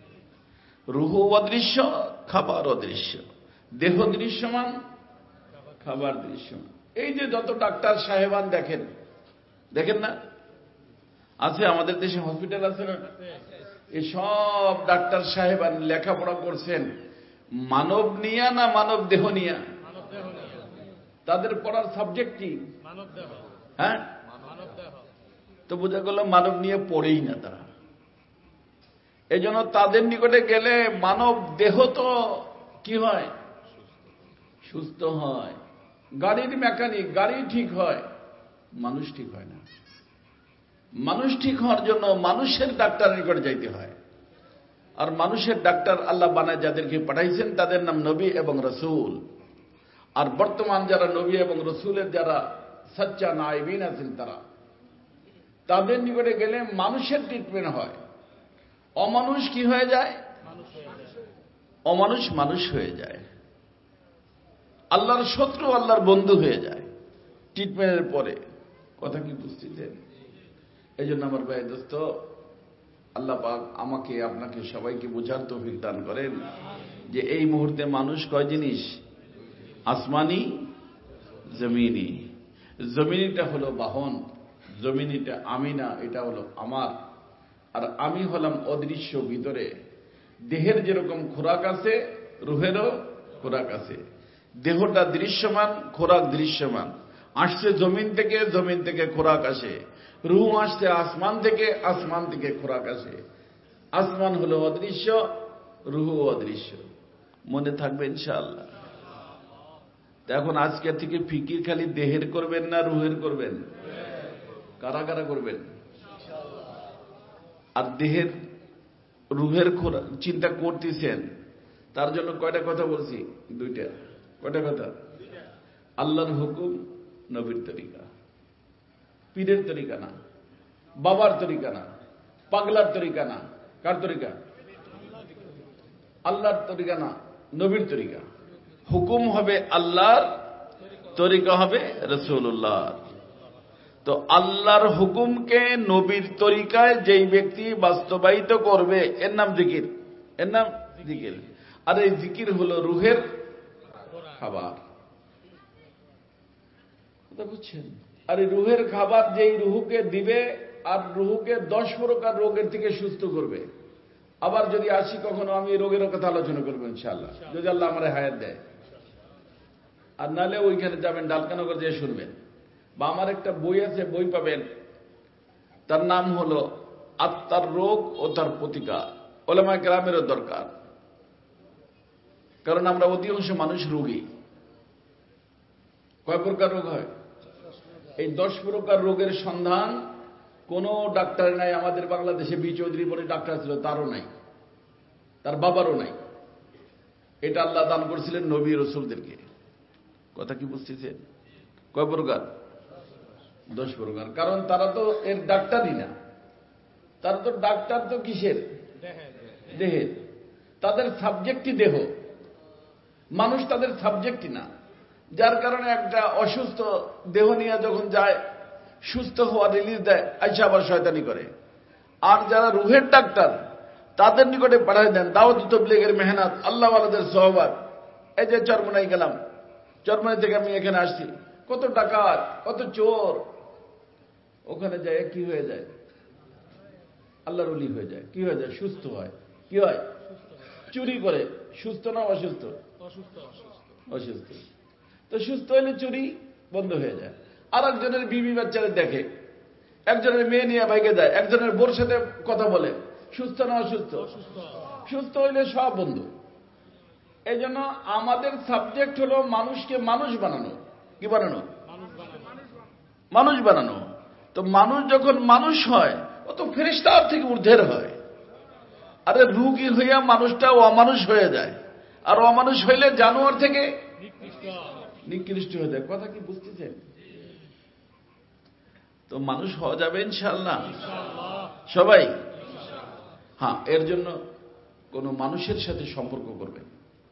রুহু অদৃশ্য, খাবার অদৃশ্য, দেহ দৃশ্যমান, খাবার দৃশ্যমান। এই যে যত ডাক্তার সাহেবান দেখেন, দেখেন না, আছে আমাদের দেশে হসপিটাল আছে না, এই সব ডাক্তার সাহেবান লেখাপড়া করছেন মানব নিয়া না মানব দেহ নিয়া? তাদের পড়ার সাবজেক্ট কি? হ্যাঁ, তো বোঝা গেল মানব নিয়ে পড়েই না তারা। এই জন্য তাদের নিকটে গেলে মানব দেহ তো কি হয়? সুস্থ হয়। গাড়ির মেকানিক, গাড়ি ঠিক হয়, মানুষ ঠিক হয় না। মানুষ ঠিক হওয়ার জন্য মানুষের ডাক্তারের নিকটে যাইতে হয়। আর মানুষের ডাক্তার আল্লাহ বানায় যাদেরকে পাঠাইছেন তাদের নাম নবী এবং রসুল। আর বর্তমান যারা নবী এবং রসুলের যারা সচ্চা নায়েবিন আছেন, তারা তাদের নিকটে গেলে মানুষের ট্রিটমেন্ট হয়। অমানুষ কি হয়ে যায়? অমানুষ মানুষ হয়ে যায়। আল্লাহর শত্রু আল্লাহর বন্ধু হয়ে যায়। ট্রিটমেন্টের পরে। কথা কি বুঝতেছেন? এই জন্য আমার ভাই দোস্ত, আল্লাহ পাক আমাকে আপনাকে সবাইকে বোঝার তৌফিক দান করেন যে এই মুহূর্তে মানুষ কয় জিনিস, আসমানি জমিনি। জমিনিটা হলো বাহন, জমিনিটা আমি না, এটা হলো আমার। আর আমি হলাম অদৃশ্য ভিতরে। দেহের যেরকম খোরাক আছে, রুহেরও খোরাক আছে। দেহটা দৃশ্যমান, খোরাক দৃশ্যমান। আসছে জমিন থেকে, জমিন থেকে খোরাক আসে। রুহ আসছে আসমান থেকে, আসমান থেকে খোরাক আসে। আসমান হলো অদৃশ্য, রুহ অদৃশ্য। মনে থাকবে ইনশাআল্লাহ। এখন আজকে থেকে ফিকির খালি দেহের করবেন না রুহের করবেন? কারা কারা করবেন? আর দেহের রুহের চিন্তা করতেছেন, তার জন্য কয়টা কথা বলছি? দুইটা। কয়টা কথা? আল্লাহর হুকুম, নবীর তরিকা। পীরের তরিকা না, বাবার তরিকা না, পাগলার তরিকা না। কার তরিকা? আল্লাহর তরিকা না, নবীর তরিকা। হুকুম হবে আল্লাহর, তরিকা হবে রাসূলুল্লাহ। তো আল্লাহর হুকুমকে নবীর তরিকায় যেই ব্যক্তি বাস্তবায়িত করবে, এর নাম জিকির। এর নাম জিকির। আর এই জিকির হলো রুহের খাবার। কথা বুঝছেন? আর এই রুহের খাবার যেই রুহুকে দিবে, আর রুহুকে দশ প্রকার রোগের থেকে সুস্থ করবে। আবার যদি আসি কখনো, আমি রোগের কথা আলোচনা করবো ইনশাআল্লাহ, যদি আল্লাহ আমার হায়াত দেয়। আর নাহলে ওইখানে যাবেন, ডালকানগর যেয়ে শুনবেন। বা আমার একটা বই আছে, বই পাবেন, তার নাম হলো আত্মার রোগ ও তার প্রতিকার। ওলামায়ে কেরামেরও দরকার, কারণ আমরা অধিকাংশ মানুষ রোগী। কয় প্রকার রোগ হয়? এই দশ প্রকার রোগের সন্ধান কোন ডাক্তার নাই। আমাদের বাংলাদেশে বি চৌধুরী বলে ডাক্তার ছিল, তারও নাই, তার বাবারও নাই। এটা আল্লাহ দান করেছিলেন নবী রাসূলদেরকে। কথা কি বুঝতেছেন? কয় প্রকার? দশ প্রকার। কারণ তারা তো এর ডাক্তারই না। তারা তো ডাক্তার তো কিসের? দেহের। তাদের সাবজেক্টই দেহ, মানুষ তাদের সাবজেক্টই না। যার কারণে একটা অসুস্থ দেহ নিয়ে যখন যায়, সুস্থ হওয়া রিলিজ দেয়, আইসা আবার শয়তানি করে। আর যারা রুহের ডাক্তার, তাদের নিকটে পাঠায় দেন দাওয়াত তাবলীগের মেহনত, আল্লাহ ওয়ালাদের সহবত। এই যে চরমনাই গেলাম, চরমনাই থেকে আমি এখানে আসছি, কত ডাকাত, কত চোর, ওখানে যায় কি হয়ে যায়? আল্লাহর ওলি হয়ে যায়। কি হয়ে যায়? সুস্থ হয়। কি হয়? চুরি করে। সুস্থ না অসুস্থ? অসুস্থ। তো সুস্থ হইলে চুরি বন্ধ হয়ে যায়। আর একজনের বিবি বাচ্চারা দেখে, একজনের মেয়ে নিয়ে ভাইকে যায়, একজনের বোর সাথে কথা বলে। সুস্থ না অসুস্থ? সুস্থ হইলে সব বন্ধ। এই জন্য আমাদের সাবজেক্ট হলো মানুষকে মানুষ বানানো। কি বানানো? মানুষ বানানো। তো মানুষ যখন মানুষ হয়, ও তো ফেরেশতার থেকে ঊর্ধ্বের হয়। আরে রোগী হইয়া মানুষটা অমানুষ হয়ে যায়, আর অমানুষ হইলে জানোয়ার থেকে নিকৃষ্ট হয়ে যায়। কথা কি বুঝতেছেন? তো মানুষ হওয়া যাবে ইনশাআল্লাহ সবাই। হ্যাঁ, এর জন্য কোন মানুষের সাথে সম্পর্ক করবেন।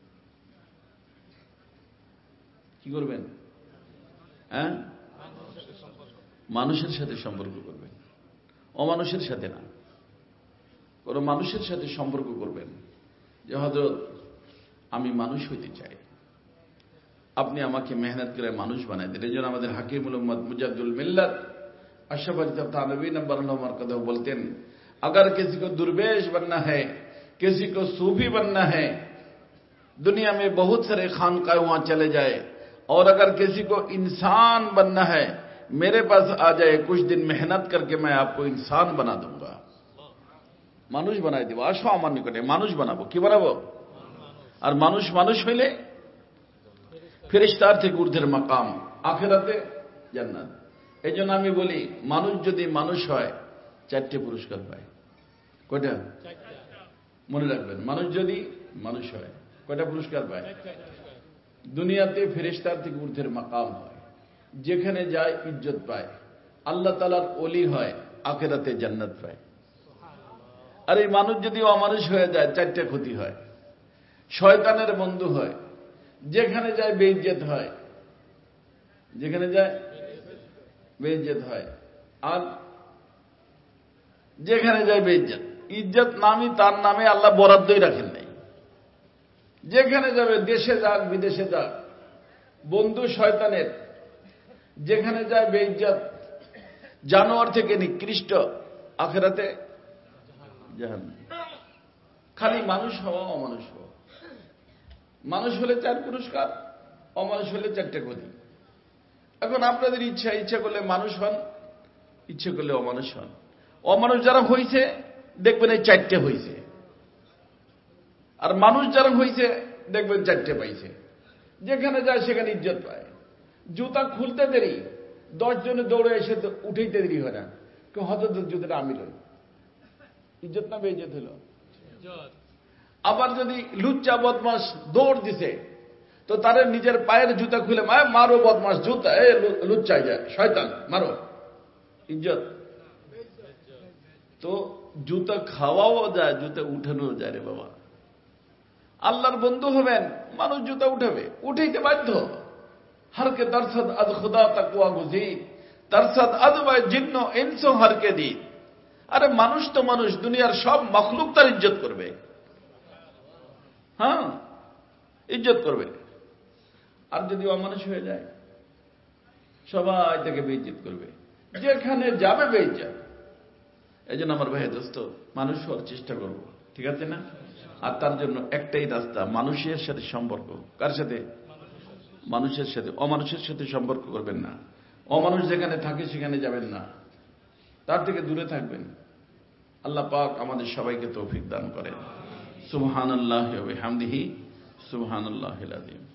কি করবেন? হ্যাঁ, মানুষের সাথে সম্পর্ক করবেন, অমানুষের সাথে না। কোন মানুষের সাথে সম্পর্ক করবেন যে হযরত আমি মানুষ হইতে চাই, আপনি আমাকে মেহনত করে মানুষ বানাই দেন। এই জন্য আমাদের হাকিমুল উম্মত মুজাদ্দুল মিল্লাত अशरफ अली थानवी नंबर मरकज़ बोलते हैं, अगर किसी को दुर्वेश बनना है, किसी को सूफी बनना है, दुनिया में बहुत सारे खानकाह वहां चले जाए, और अगर किसी को इंसान बनना है, मेरे पास आ जाए, कुछ दिन मेहनत करके मैं आपको इंसान बना दूंगा। মানুষ বানাই দেব। আসো আমার নিকটে, মানুষ বানাবো। কি বানাবো? আর মানুষ মানুষ হইলে ফেরেশতার থেকে ঊর্ধ্বের মাকাম, আখিরাতে জান্নাত। এই জন্য আমি বলি, মানুষ যদি মানুষ হয়, চারটে পুরস্কার পায়। কয়টা? মনে রাখবেন, মানুষ যদি মানুষ হয়, কয়টা পুরস্কার পায়? দুনিয়াতে ফেরেশতার থেকে ঊর্ধ্বের মাকাম হয়, যেখানে যায় ইজ্জত পায়, আল্লাহ তাআলার ওলি হয়, আখিরাতে জান্নাত পায়। আর এই মানুষ যদি অমানুষ হয়ে যায়, চারটে ক্ষতি হয়। শয়তানের বন্ধু হয়, যেখানে যায় বেইজ্জত হয়, যেখানে যায় বেইজ্জত হয়। আর যেখানে যায় বেইজ্জত, ইজ্জত নামই তার নামে আল্লাহ বরাদ্দই রাখেন নাই। যেখানে যাবে, দেশে যাক বিদেশে যাক, বন্ধু শয়তানের, যেখানে যায় বেইজ্জত, জানোয়ার থেকে নিকৃষ্ট, আখিরাতে জাহান্নাম। খালি মানুষ হওয়া, অমানুষ হওয়া। মানুষ হলে চার পুরস্কার, অমানুষ হলে চারটে গতি। এখন আপনাদের ইচ্ছা, ইচ্ছা করলে মানুষ হন, ইচ্ছে করলে অমানুষ হন। অমানুষ যারা হয়েছে দেখবেন এই চারটে হয়েছে, আর মানুষ যারা হয়েছে দেখবেন চারটে পাইছে। যেখানে যায় সেখানে ইজ্জত পায়। জুতা খুলতে দেরি, দশ জনে দৌড়ে এসে তো উঠেইতে দেরি হয় না, কেউ হজরত জুতাটা আমি লই, ইজ্জত না বেইজ্জত হলো। আবার যদি লুচ্চা বদমাস দৌড় দিছে, তো তাদের নিজের পায়ের জুতা খুলে মায় মারো বদমাস জুতা, এ লুচ্চাই যায় শয়তান মারো, ইজ্জত। তো জুতা খাওয়াও যায়, জুতা উঠানো যায় রে বাবা। আল্লাহর বন্ধু হবেন, মানুষ জুতা উঠাবে, উঠাইতে বাধ্য। হরকে তরসদ আজ খুদা তাকওয়া গুজি, তরসদ আদবায় জিন্ন ইনসো হরকে দি। আরে মানুষ তো মানুষ, দুনিয়ার সব মখলুক তার ইজ্জত করবে। হ্যাঁ, ইজ্জত করবে। আর যদি অমানুষ হয়ে যায়, সবাই তাকে বেইজ্জত করবে, যেখানে যাবে বেইজ্জত। এই জন্য আমার ভাই দোস্ত, মানুষ হওয়ার চেষ্টা করব, ঠিক আছে না? আর তার জন্য একটাই রাস্তা, মানুষের সাথে সম্পর্ক। কার সাথে? মানুষের সাথে। অমানুষের সাথে সম্পর্ক করবেন না। অমানুষ যেখানে থাকে সেখানে যাবেন না, তার থেকে দূরে থাকবেন। আল্লাহ পাক আমাদের সবাইকে তৌফিক দান করেন। সুবহানাল্লাহি ওয়া বিহামদিহি, সুবহানাল্লাহিল আযীম।